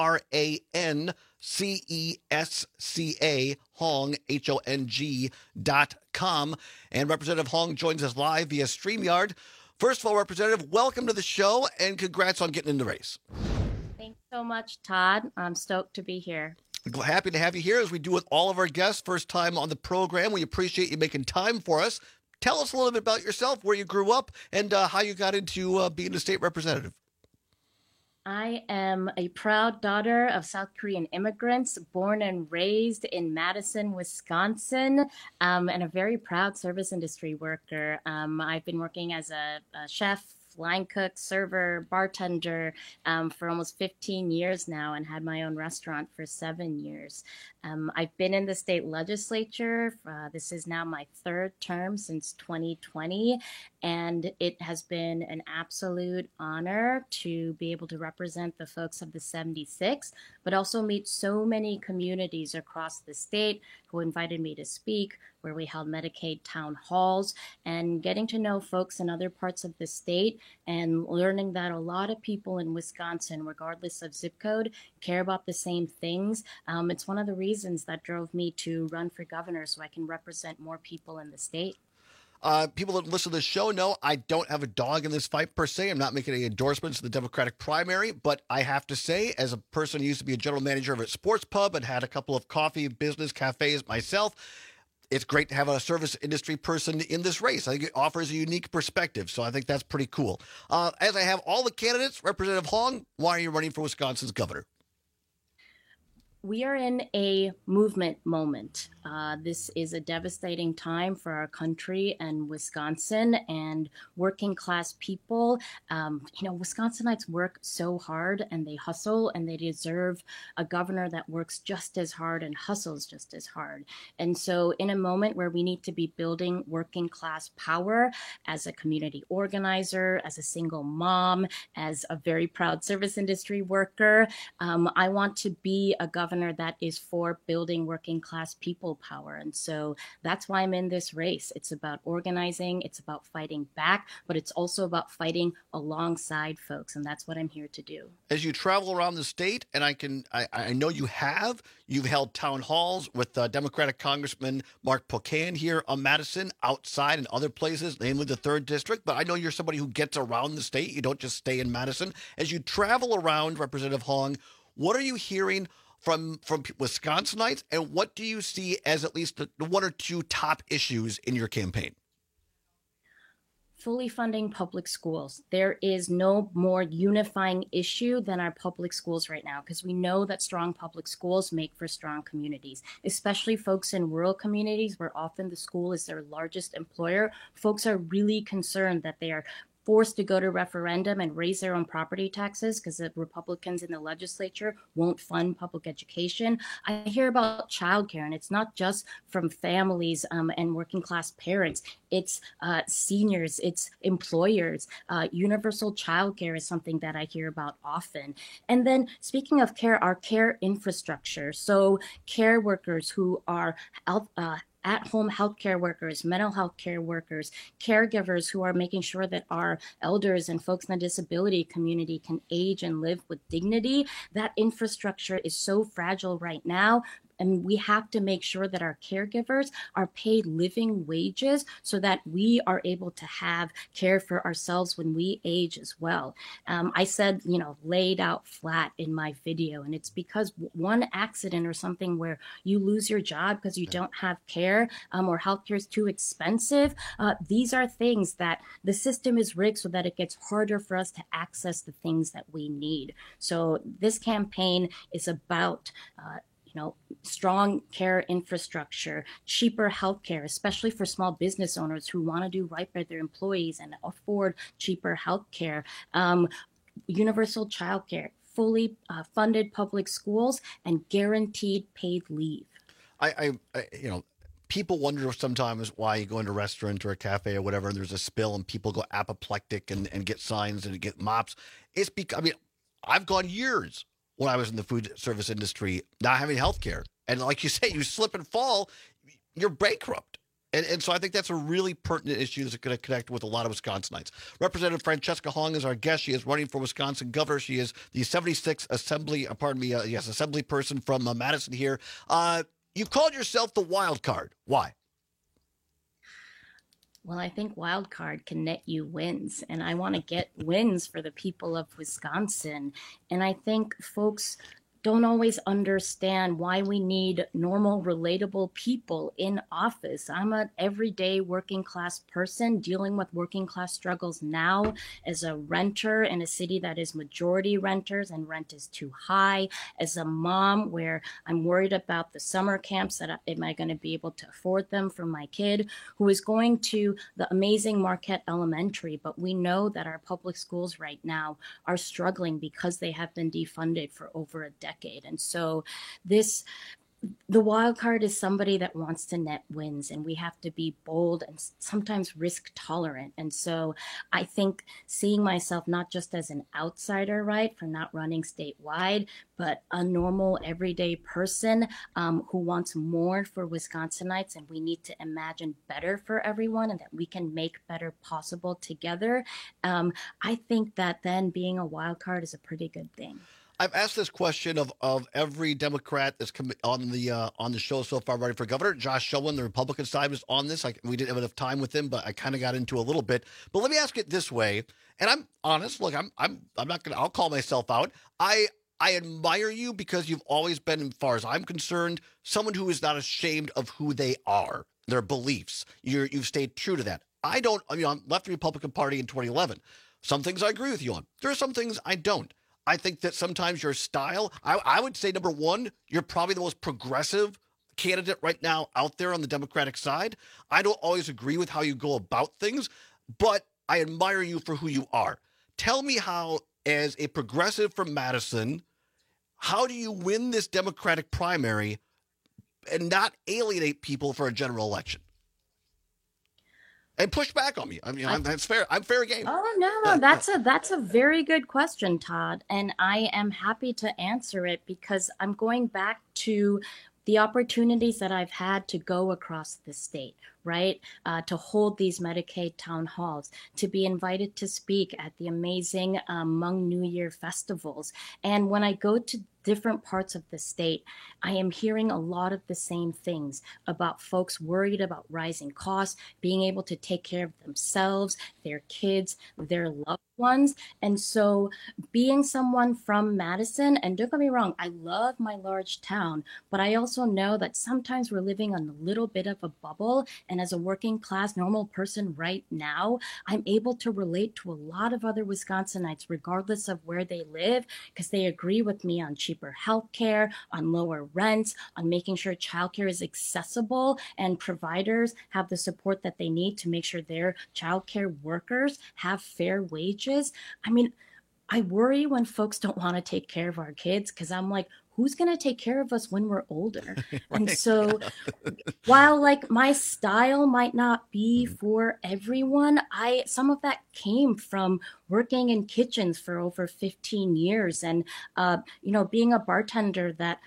FRANCESCA Hong, HONG.com. And Representative Hong joins us live via StreamYard. First of all, Representative, welcome to the show and congrats on getting in the race. Thanks so much, Todd. I'm stoked to be here. Happy to have you here as we do with all of our guests. First time on the program. We appreciate you making time for us. Tell us a little bit about yourself, where you grew up, and how you got into being a state representative. I am a proud daughter of South Korean immigrants, born and raised in Madison, Wisconsin, and a very proud service industry worker. I've been working as a chef, line cook, server, bartender for almost 15 years now, and had my own restaurant for 7 years. I've been in the state legislature. This is now my third term since 2020, and it has been an absolute honor to be able to represent the folks of the 76, but also meet so many communities across the state who invited me to speak, where we held Medicaid town halls, and getting to know folks in other parts of the state and learning that a lot of people in Wisconsin, regardless of zip code, care about the same things. It's one of the reasons that drove me to run for governor, so I can represent more people in the state. People that listen to the show know I don't have a dog in this fight per se. I'm not making any endorsements to the Democratic primary, but I have to say, as a person who used to be a general manager of a sports pub and had a couple of coffee business cafes myself, it's great to have a service industry person in this race. I think it offers a unique perspective, so I think that's pretty cool. As I have all the candidates, Representative Hong, why are you running for Wisconsin's governor? We are in a movement moment. This is a devastating time for our country and Wisconsin and working class people. Wisconsinites work so hard and they hustle, and they deserve a governor that works just as hard and hustles just as hard. And so in a moment where we need to be building working class power as a community organizer, as a single mom, as a very proud service industry worker, I want to be a governor that is for building working class people power. And so that's why I'm in this race. It's about organizing, it's about fighting back, but it's also about fighting alongside folks. And that's what I'm here to do. As you travel around the state, and I know you've held town halls with Democratic Congressman Mark Pocan here on Madison, outside and other places, namely the 3rd District. But I know you're somebody who gets around the state. You don't just stay in Madison. As you travel around, Representative Hong, what are you hearing from Wisconsinites, and what do you see as at least the one or two top issues in your campaign? Fully funding public schools. There is no more unifying issue than our public schools right now, because we know that strong public schools make for strong communities, especially folks in rural communities where often the school is their largest employer. Folks are really concerned that they are forced to go to referendum and raise their own property taxes because the Republicans in the legislature won't fund public education. I hear about childcare, and it's not just from families and working class parents. It's seniors, it's employers. Universal childcare is something that I hear about often. And then speaking of care, our care infrastructure. So care workers who are at-home healthcare workers, mental health care workers, caregivers who are making sure that our elders and folks in the disability community can age and live with dignity. That infrastructure is so fragile right now. And we have to make sure that our caregivers are paid living wages so that we are able to have care for ourselves when we age as well. I said, laid out flat in my video, and it's because one accident or something where you lose your job because you don't have care or healthcare is too expensive. These are things that the system is rigged so that it gets harder for us to access the things that we need. So this campaign is about strong care infrastructure, cheaper healthcare, especially for small business owners who want to do right by their employees and afford cheaper healthcare, universal childcare, fully funded public schools, and guaranteed paid leave. People wonder sometimes why you go into a restaurant or a cafe or whatever, and there's a spill and people go apoplectic and get signs and get mops. It's because, I've gone years when I was in the food service industry, not having health care. And like you say, you slip and fall, you're bankrupt. And so I think that's a really pertinent issue that's going to connect with a lot of Wisconsinites. Representative Francesca Hong is our guest. She is running for Wisconsin governor. She is the 76th assembly person from Madison here. You've called yourself the wild card. Why? Well, I think wild card can net you wins, and I want to get wins for the people of Wisconsin. And I think folks don't always understand why we need normal, relatable people in office. I'm an everyday working class person dealing with working class struggles now as a renter in a city that is majority renters and rent is too high, as a mom where I'm worried about the summer camps that am I going to be able to afford them for my kid who is going to the amazing Marquette Elementary. But we know that our public schools right now are struggling because they have been defunded for over a decade. And so the wild card is somebody that wants to net wins, and we have to be bold and sometimes risk tolerant. And so I think seeing myself not just as an outsider, right, for not running statewide, but a normal everyday person who wants more for Wisconsinites, and we need to imagine better for everyone and that we can make better possible together. I think that then being a wild card is a pretty good thing. I've asked this question of every Democrat that's come on the show so far running for governor. Josh Schoen, the Republican side, was on this. We didn't have enough time with him, but I kind of got into a little bit. But let me ask it this way, and I'm honest. Look, I'm not gonna. I'll call myself out. I admire you because you've always been, as far as I'm concerned, someone who is not ashamed of who they are, their beliefs. You've stayed true to that. I left the Republican Party in 2011. Some things I agree with you on. There are some things I don't. I think that sometimes your style, I would say, number one, you're probably the most progressive candidate right now out there on the Democratic side. I don't always agree with how you go about things, but I admire you for who you are. Tell me how, as a progressive from Madison, how do you win this Democratic primary and not alienate people for a general election? And push back on me. I mean, that's fair. I'm fair game. Oh, no, that's a very good question, Todd. And I am happy to answer it because I'm going back to the opportunities that I've had to go across the state, right? To hold these Medicaid town halls, to be invited to speak at the amazing Hmong New Year festivals. And when I go to different parts of the state, I am hearing a lot of the same things about folks worried about rising costs, being able to take care of themselves, their kids, their loved ones. And so being someone from Madison, and don't get me wrong, I love my large town, but I also know that sometimes we're living on a little bit of a bubble. And as a working class normal person right now, I'm able to relate to a lot of other Wisconsinites, regardless of where they live, because they agree with me on cheaper healthcare, on lower rents, on making sure childcare is accessible and providers have the support that they need to make sure their childcare workers have fair wages. I mean, I worry when folks don't want to take care of our kids because I'm like, who's going to take care of us when we're older? Right. And so while like my style might not be for everyone, some of that came from working in kitchens for over 15 years and, being a bartender that,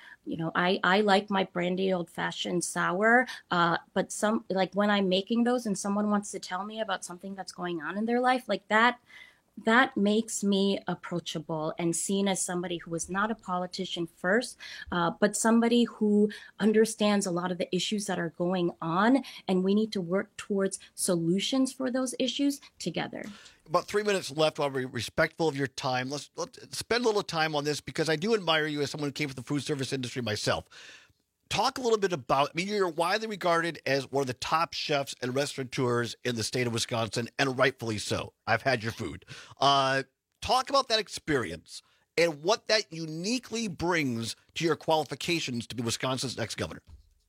I like my brandy old fashioned sour, but when I'm making those and someone wants to tell me about something that's going on in their life like that makes me approachable and seen as somebody who is not a politician first, but somebody who understands a lot of the issues that are going on, and we need to work towards solutions for those issues together. About 3 minutes left. I'll be respectful of your time. Let's spend a little time on this because I do admire you as someone who came from the food service industry myself. Talk a little bit about, you're widely regarded as one of the top chefs and restaurateurs in the state of Wisconsin, and rightfully so. I've had your food. Talk about that experience and what that uniquely brings to your qualifications to be Wisconsin's next governor.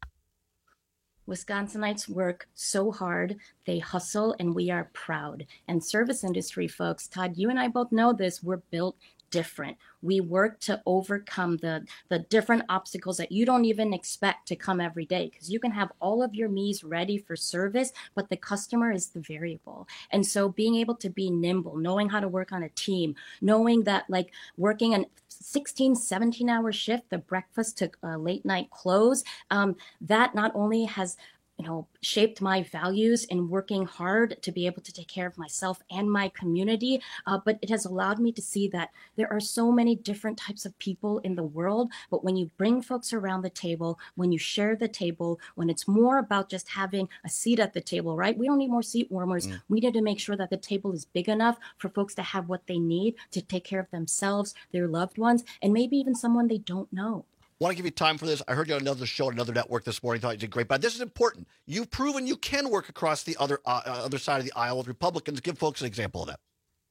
Wisconsinites work so hard, they hustle, and we are proud. And service industry folks, Todd, you and I both know this, we're built different. We work to overcome the different obstacles that you don't even expect to come every day, because you can have all of your meals ready for service, but the customer is the variable. And so being able to be nimble, knowing how to work on a team, knowing that like working a 16, 17-hour shift, the breakfast to late night close, that not only has shaped my values in working hard to be able to take care of myself and my community, but it has allowed me to see that there are so many different types of people in the world. But when you bring folks around the table, when you share the table, when it's more about just having a seat at the table, right? We don't need more seat warmers. We need to make sure that the table is big enough for folks to have what they need to take care of themselves, their loved ones, and maybe even someone they don't know. Want to give you time for this. I heard you on another show, on another network this morning. Thought you did great. But this is important. You've proven you can work across the other side of the aisle with Republicans. Give folks an example of that.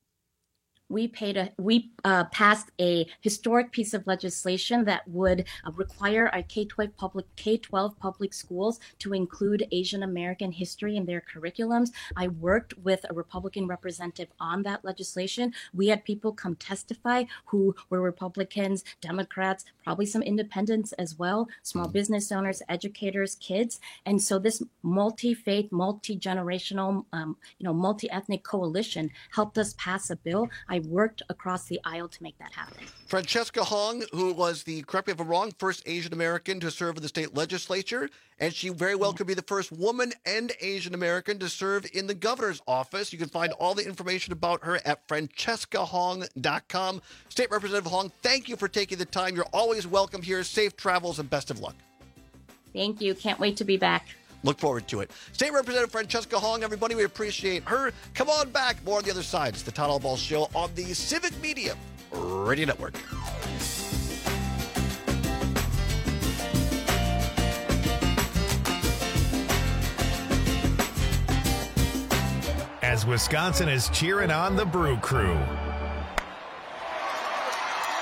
We passed a historic piece of legislation that would require our K-12 public schools to include Asian American history in their curriculums. I worked with a Republican representative on that legislation. We had people come testify who were Republicans, Democrats, probably some independents as well, small business owners, educators, kids. And so this multi-faith, multi-generational, multi-ethnic coalition helped us pass a bill. I worked across the aisle to make that happen. Francesca Hong, who was correct me if I'm wrong, first Asian American to serve in the state legislature, and she very well could be the first woman and Asian American to serve in the governor's office. You can find all the information about her at francescahong.com. State Representative Hong, thank you for taking the time. You're always welcome here. Safe travels and best of luck. Thank you. Can't wait to be back. Look forward to it. State Representative Francesca Hong, everybody, we appreciate her. Come on back. More on the other side. It's the Todd Albaugh Show on the Civic Media Radio Network. As Wisconsin is cheering on the Brew Crew.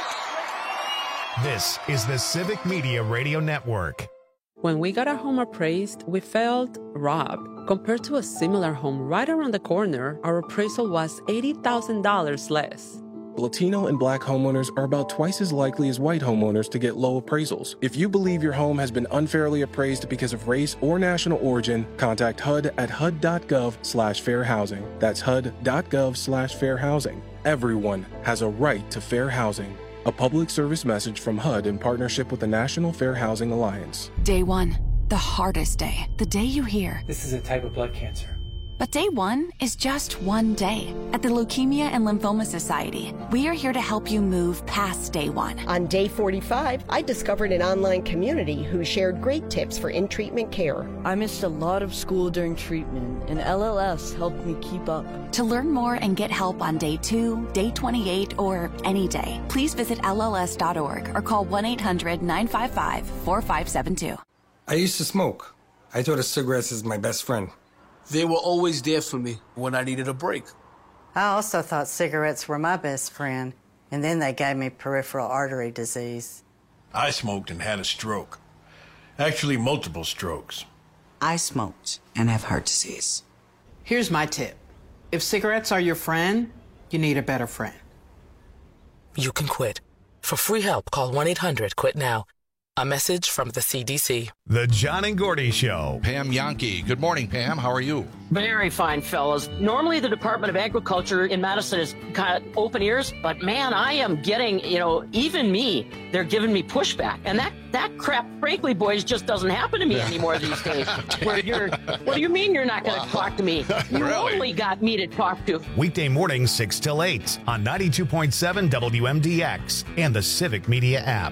This is the Civic Media Radio Network. When we got our home appraised, we felt robbed. Compared to a similar home right around the corner, our appraisal was $80,000 less. Latino and Black homeowners are about twice as likely as white homeowners to get low appraisals. If you believe your home has been unfairly appraised because of race or national origin, contact HUD at hud.gov/fair housing. That's hud.gov/fair housing. Everyone has a right to fair housing. A public service message from HUD in partnership with the National Fair Housing Alliance. Day one, the hardest day. The day you hear. This is a type of blood cancer. But day one is just one day. At the Leukemia and Lymphoma Society, we are here to help you move past day one. On day 45, I discovered an online community who shared great tips for in-treatment care. I missed a lot of school during treatment, and LLS helped me keep up. To learn more and get help on day 2, day 28, or any day, please visit LLS.org or call 1-800-955-4572. I used to smoke. I thought of cigarettes as my best friend. They were always there for me when I needed a break. I also thought cigarettes were my best friend, and then they gave me peripheral artery disease. I smoked and had a stroke. Actually, multiple strokes. I smoked and have heart disease. Here's my tip. If cigarettes are your friend, you need a better friend. You can quit. For free help, call 1-800-QUIT-NOW. A message from the CDC. The John and Gordy Show. Pam Yankee. Good morning, Pam. How are you? Very fine, fellas. Normally, the Department of Agriculture in Madison is kind of open ears, but man, I am getting, even me, they're giving me pushback. And that crap, frankly, boys, just doesn't happen to me anymore these days. What do you mean you're not going to talk to me? You only got me to talk to. Weekday mornings 6 till 8 on 92.7 WMDX and the Civic Media app.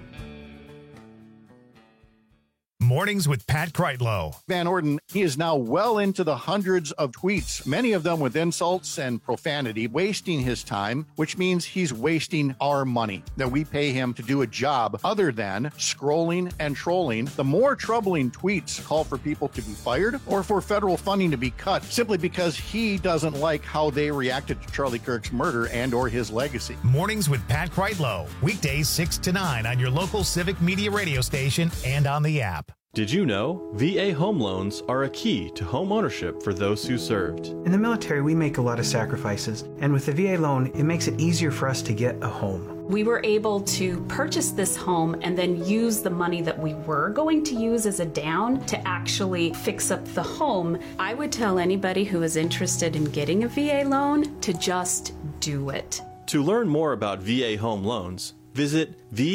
Mornings with Pat Kreitlow. Van Orden, he is now well into the hundreds of tweets, many of them with insults and profanity, wasting his time, which means he's wasting our money that we pay him to do a job other than scrolling and trolling. The more troubling tweets call for people to be fired or for federal funding to be cut simply because he doesn't like how they reacted to Charlie Kirk's murder and or his legacy. Mornings with Pat Kreitlow. Weekdays 6 to 9 on your local Civic Media radio station and on the app. Did you know VA home loans are a key to home ownership for those who served? In the military, we make a lot of sacrifices, and with the VA loan, it makes it easier for us to get a home. We were able to purchase this home and then use the money that we were going to use as a down to actually fix up the home. I would tell anybody who is interested in getting a VA loan to just do it. To learn more about VA home loans, visit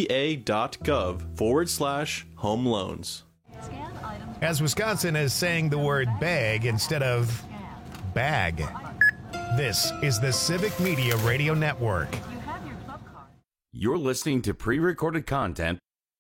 va.gov/home loans. As Wisconsin is saying the word bag instead of bag. This is the Civic Media Radio Network. You're listening to pre-recorded content.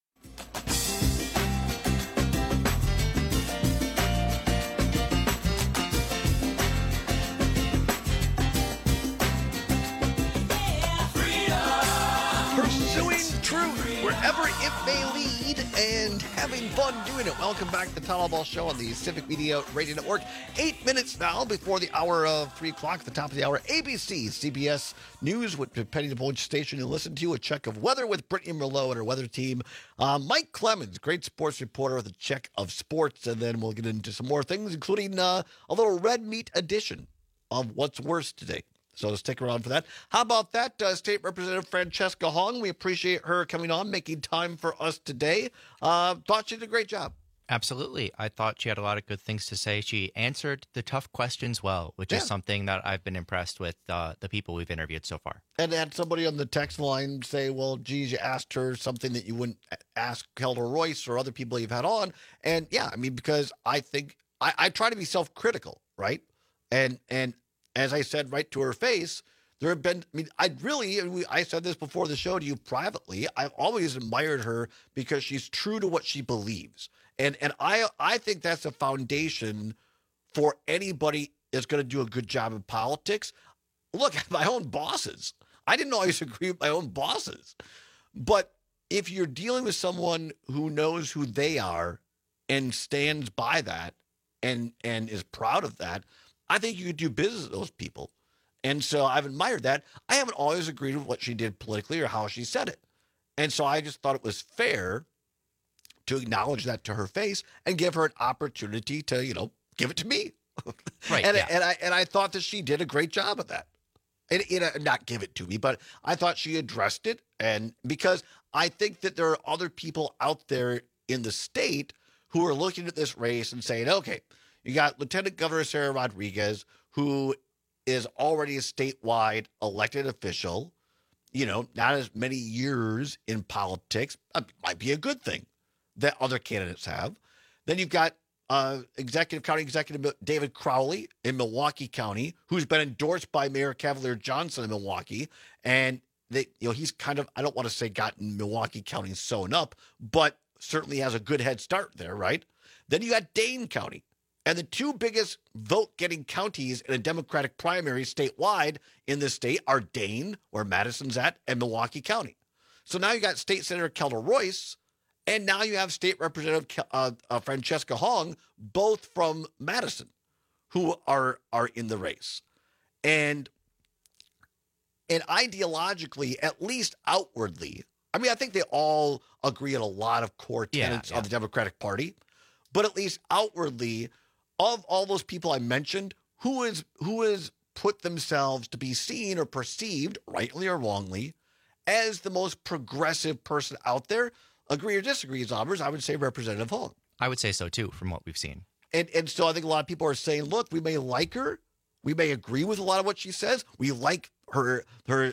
Pursuing truth wherever it may lead and having fun doing it. Welcome back to the Town Hall Ball Show on the Civic Media Radio Network. 8 minutes now before the hour of 3 o'clock. At the top of the hour, ABC, CBS News, depending upon which station you listen to. A check of weather with Brittany Merlot and her weather team. Mike Clemens, great sports reporter with a check of sports. And then we'll get into some more things, including a little red meat edition of What's Worse today. So stick around for that. How about that, State Representative Francesca Hong? We appreciate her coming on, making time for us today. Thought she did a great job. Absolutely. I thought she had a lot of good things to say. She answered the tough questions well, which is something that I've been impressed with the people we've interviewed so far. And had somebody on the text line say, well, geez, you asked her something that you wouldn't ask Helder Royce or other people you've had on. And yeah, I mean, because I think I try to be self-critical, right? And as I said right to her face, there have been, I said this before the show to you privately. I've always admired her because she's true to what she believes. And I think that's a foundation for anybody that's going to do a good job in politics. Look at my own bosses. I didn't always agree with my own bosses. But if you're dealing with someone who knows who they are and stands by that and is proud of that, I think you could do business with those people. And so I've admired that. I haven't always agreed with what she did politically or how she said it. And so I just thought it was fair to acknowledge that to her face and give her an opportunity to, give it to me. Right. And I thought that she did a great job of that. And not give it to me, but I thought she addressed it. And because I think that there are other people out there in the state who are looking at this race and saying, okay, you got Lieutenant Governor Sarah Rodriguez, who is already a statewide elected official, not as many years in politics. Might be a good thing that other candidates have. Then you've got County Executive David Crowley in Milwaukee County, who's been endorsed by Mayor Cavalier Johnson in Milwaukee. And he's kind of, I don't want to say gotten Milwaukee County sewn up, but certainly has a good head start there, right? Then you got Dane County. And the two biggest vote-getting counties in a Democratic primary statewide in this state are Dane, where Madison's at, and Milwaukee County. So now you got State Senator Kelda Royce, and now you have State Representative Francesca Hong, both from Madison, who are in the race. And ideologically, at least outwardly, I think they all agree on a lot of core tenets of the Democratic Party, but at least outwardly, of all those people I mentioned, who is put themselves to be seen or perceived, rightly or wrongly, as the most progressive person out there, agree or disagree, Zombers, I would say Representative Hong. I would say so too, from what we've seen. And so I think a lot of people are saying, look, we may like her, we may agree with a lot of what she says, we like her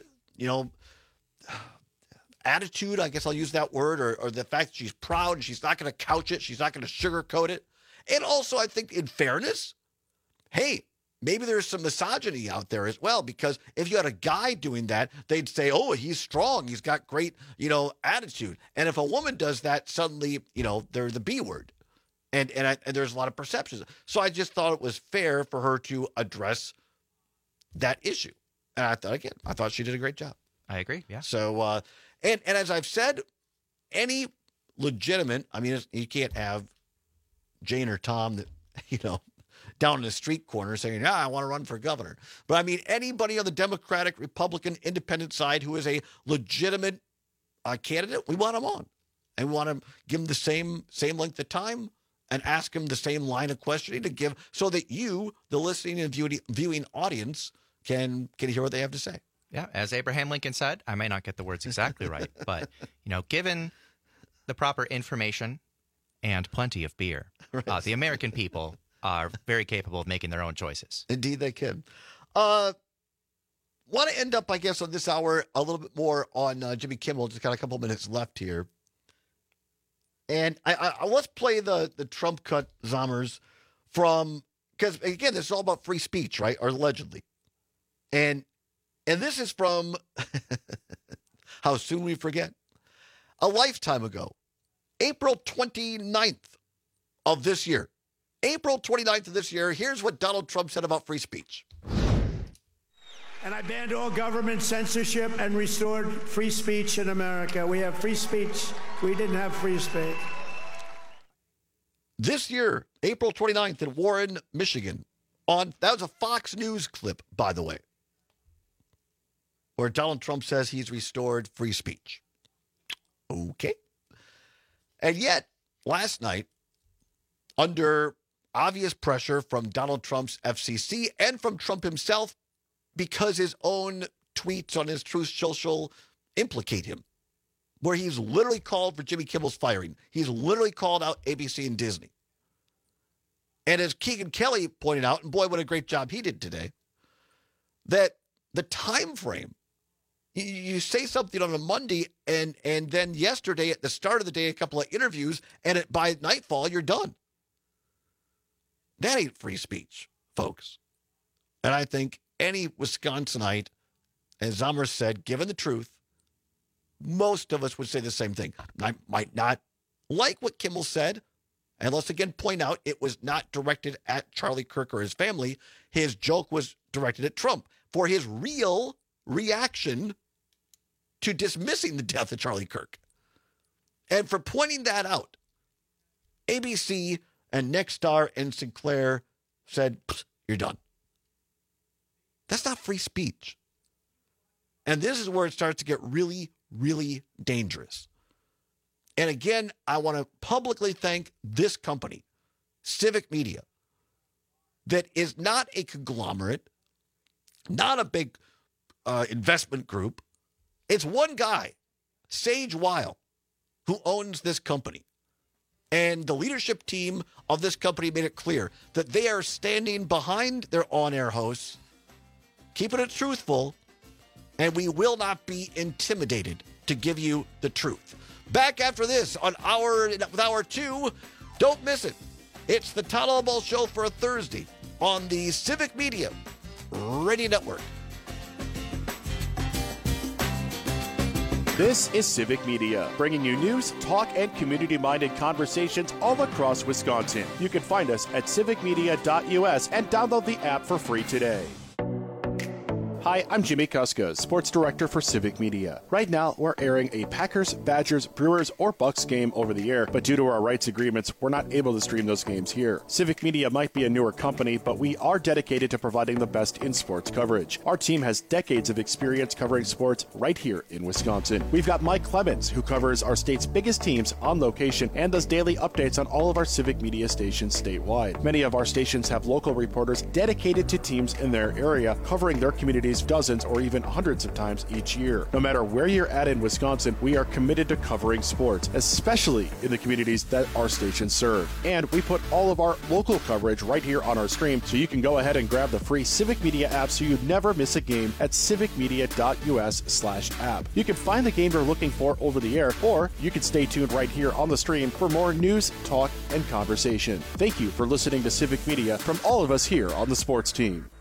attitude, I guess I'll use that word, or the fact that she's proud and she's not going to couch it, she's not going to sugarcoat it. And also, I think in fairness, hey, maybe there's some misogyny out there as well, because if you had a guy doing that, they'd say, oh, he's strong, he's got great, attitude. And if a woman does that, suddenly, they're the B word. And there's a lot of perceptions. So I just thought it was fair for her to address that issue. And I thought she did a great job. I agree, yeah. So, and as I've said, any legitimate, you can't have Jane or Tom that, down in the street corner saying, I want to run for governor. But anybody on the Democratic, Republican, Independent side who is a legitimate candidate, we want them on. And we want to give them the same length of time and ask them the same line of questioning to give so that you, the listening and viewing audience, can hear what they have to say. Yeah, as Abraham Lincoln said, I may not get the words exactly right, but, given the proper information and plenty of beer, right, the American people are very capable of making their own choices. Indeed, they can. Want to end up, I guess, on this hour a little bit more on Jimmy Kimmel. Just got a couple minutes left here. And I let's play the Trump cut, Zommers, from, because, again, this is all about free speech, right, or allegedly. And this is from, how soon we forget, a lifetime ago, April 29th of this year. April 29th of this year, here's what Donald Trump said about free speech. And I banned all government censorship and restored free speech in America. We have free speech. We didn't have free speech. This year, April 29th in Warren, Michigan, that was a Fox News clip, by the way, where Donald Trump says he's restored free speech. Okay. And yet, last night, under obvious pressure from Donald Trump's FCC and from Trump himself, because his own tweets on his Truth Social implicate him, where he's literally called for Jimmy Kimmel's firing. He's literally called out ABC and Disney. And as Keegan Kelly pointed out, and boy, what a great job he did today, that the time frame, you say something on a Monday, and then yesterday at the start of the day, a couple of interviews, and by nightfall, you're done. That ain't free speech, folks. And I think any Wisconsinite, as Zommers said, given the truth, most of us would say the same thing. I might not like what Kimmel said, and let's again point out it was not directed at Charlie Kirk or his family. His joke was directed at Trump for his real reaction to dismissing the death of Charlie Kirk. And for pointing that out, ABC and Nexstar and Sinclair said, you're done. That's not free speech. And this is where it starts to get really, really dangerous. And again, I want to publicly thank this company, Civic Media, that is not a conglomerate, not a big investment group. It's one guy, Sage Weil, who owns this company. And the leadership team of this company made it clear that they are standing behind their on-air hosts, keeping it truthful, and we will not be intimidated to give you the truth. Back after this on Hour 2. Don't miss it. It's the Tyler Ball Show for a Thursday on the Civic Media Radio Network. This is Civic Media, bringing you news, talk, and community-minded conversations all across Wisconsin. You can find us at civicmedia.us and download the app for free today. Hi, I'm Jimmy Kuska, Sports Director for Civic Media. Right now, we're airing a Packers, Badgers, Brewers, or Bucks game over the air, but due to our rights agreements, we're not able to stream those games here. Civic Media might be a newer company, but we are dedicated to providing the best in sports coverage. Our team has decades of experience covering sports right here in Wisconsin. We've got Mike Clemens, who covers our state's biggest teams on location and does daily updates on all of our Civic Media stations statewide. Many of our stations have local reporters dedicated to teams in their area, covering their communities dozens or even hundreds of times each year. No matter where you're at in Wisconsin, we are committed to covering sports, especially in the communities that our stations serve. And we put all of our local coverage right here on our stream, so you can go ahead and grab the free Civic Media app so you never miss a game at civicmedia.us/app. You can find the game you're looking for over the air, or you can stay tuned right here on the stream for more news, talk, and conversation. Thank you for listening to Civic Media from all of us here on the sports team.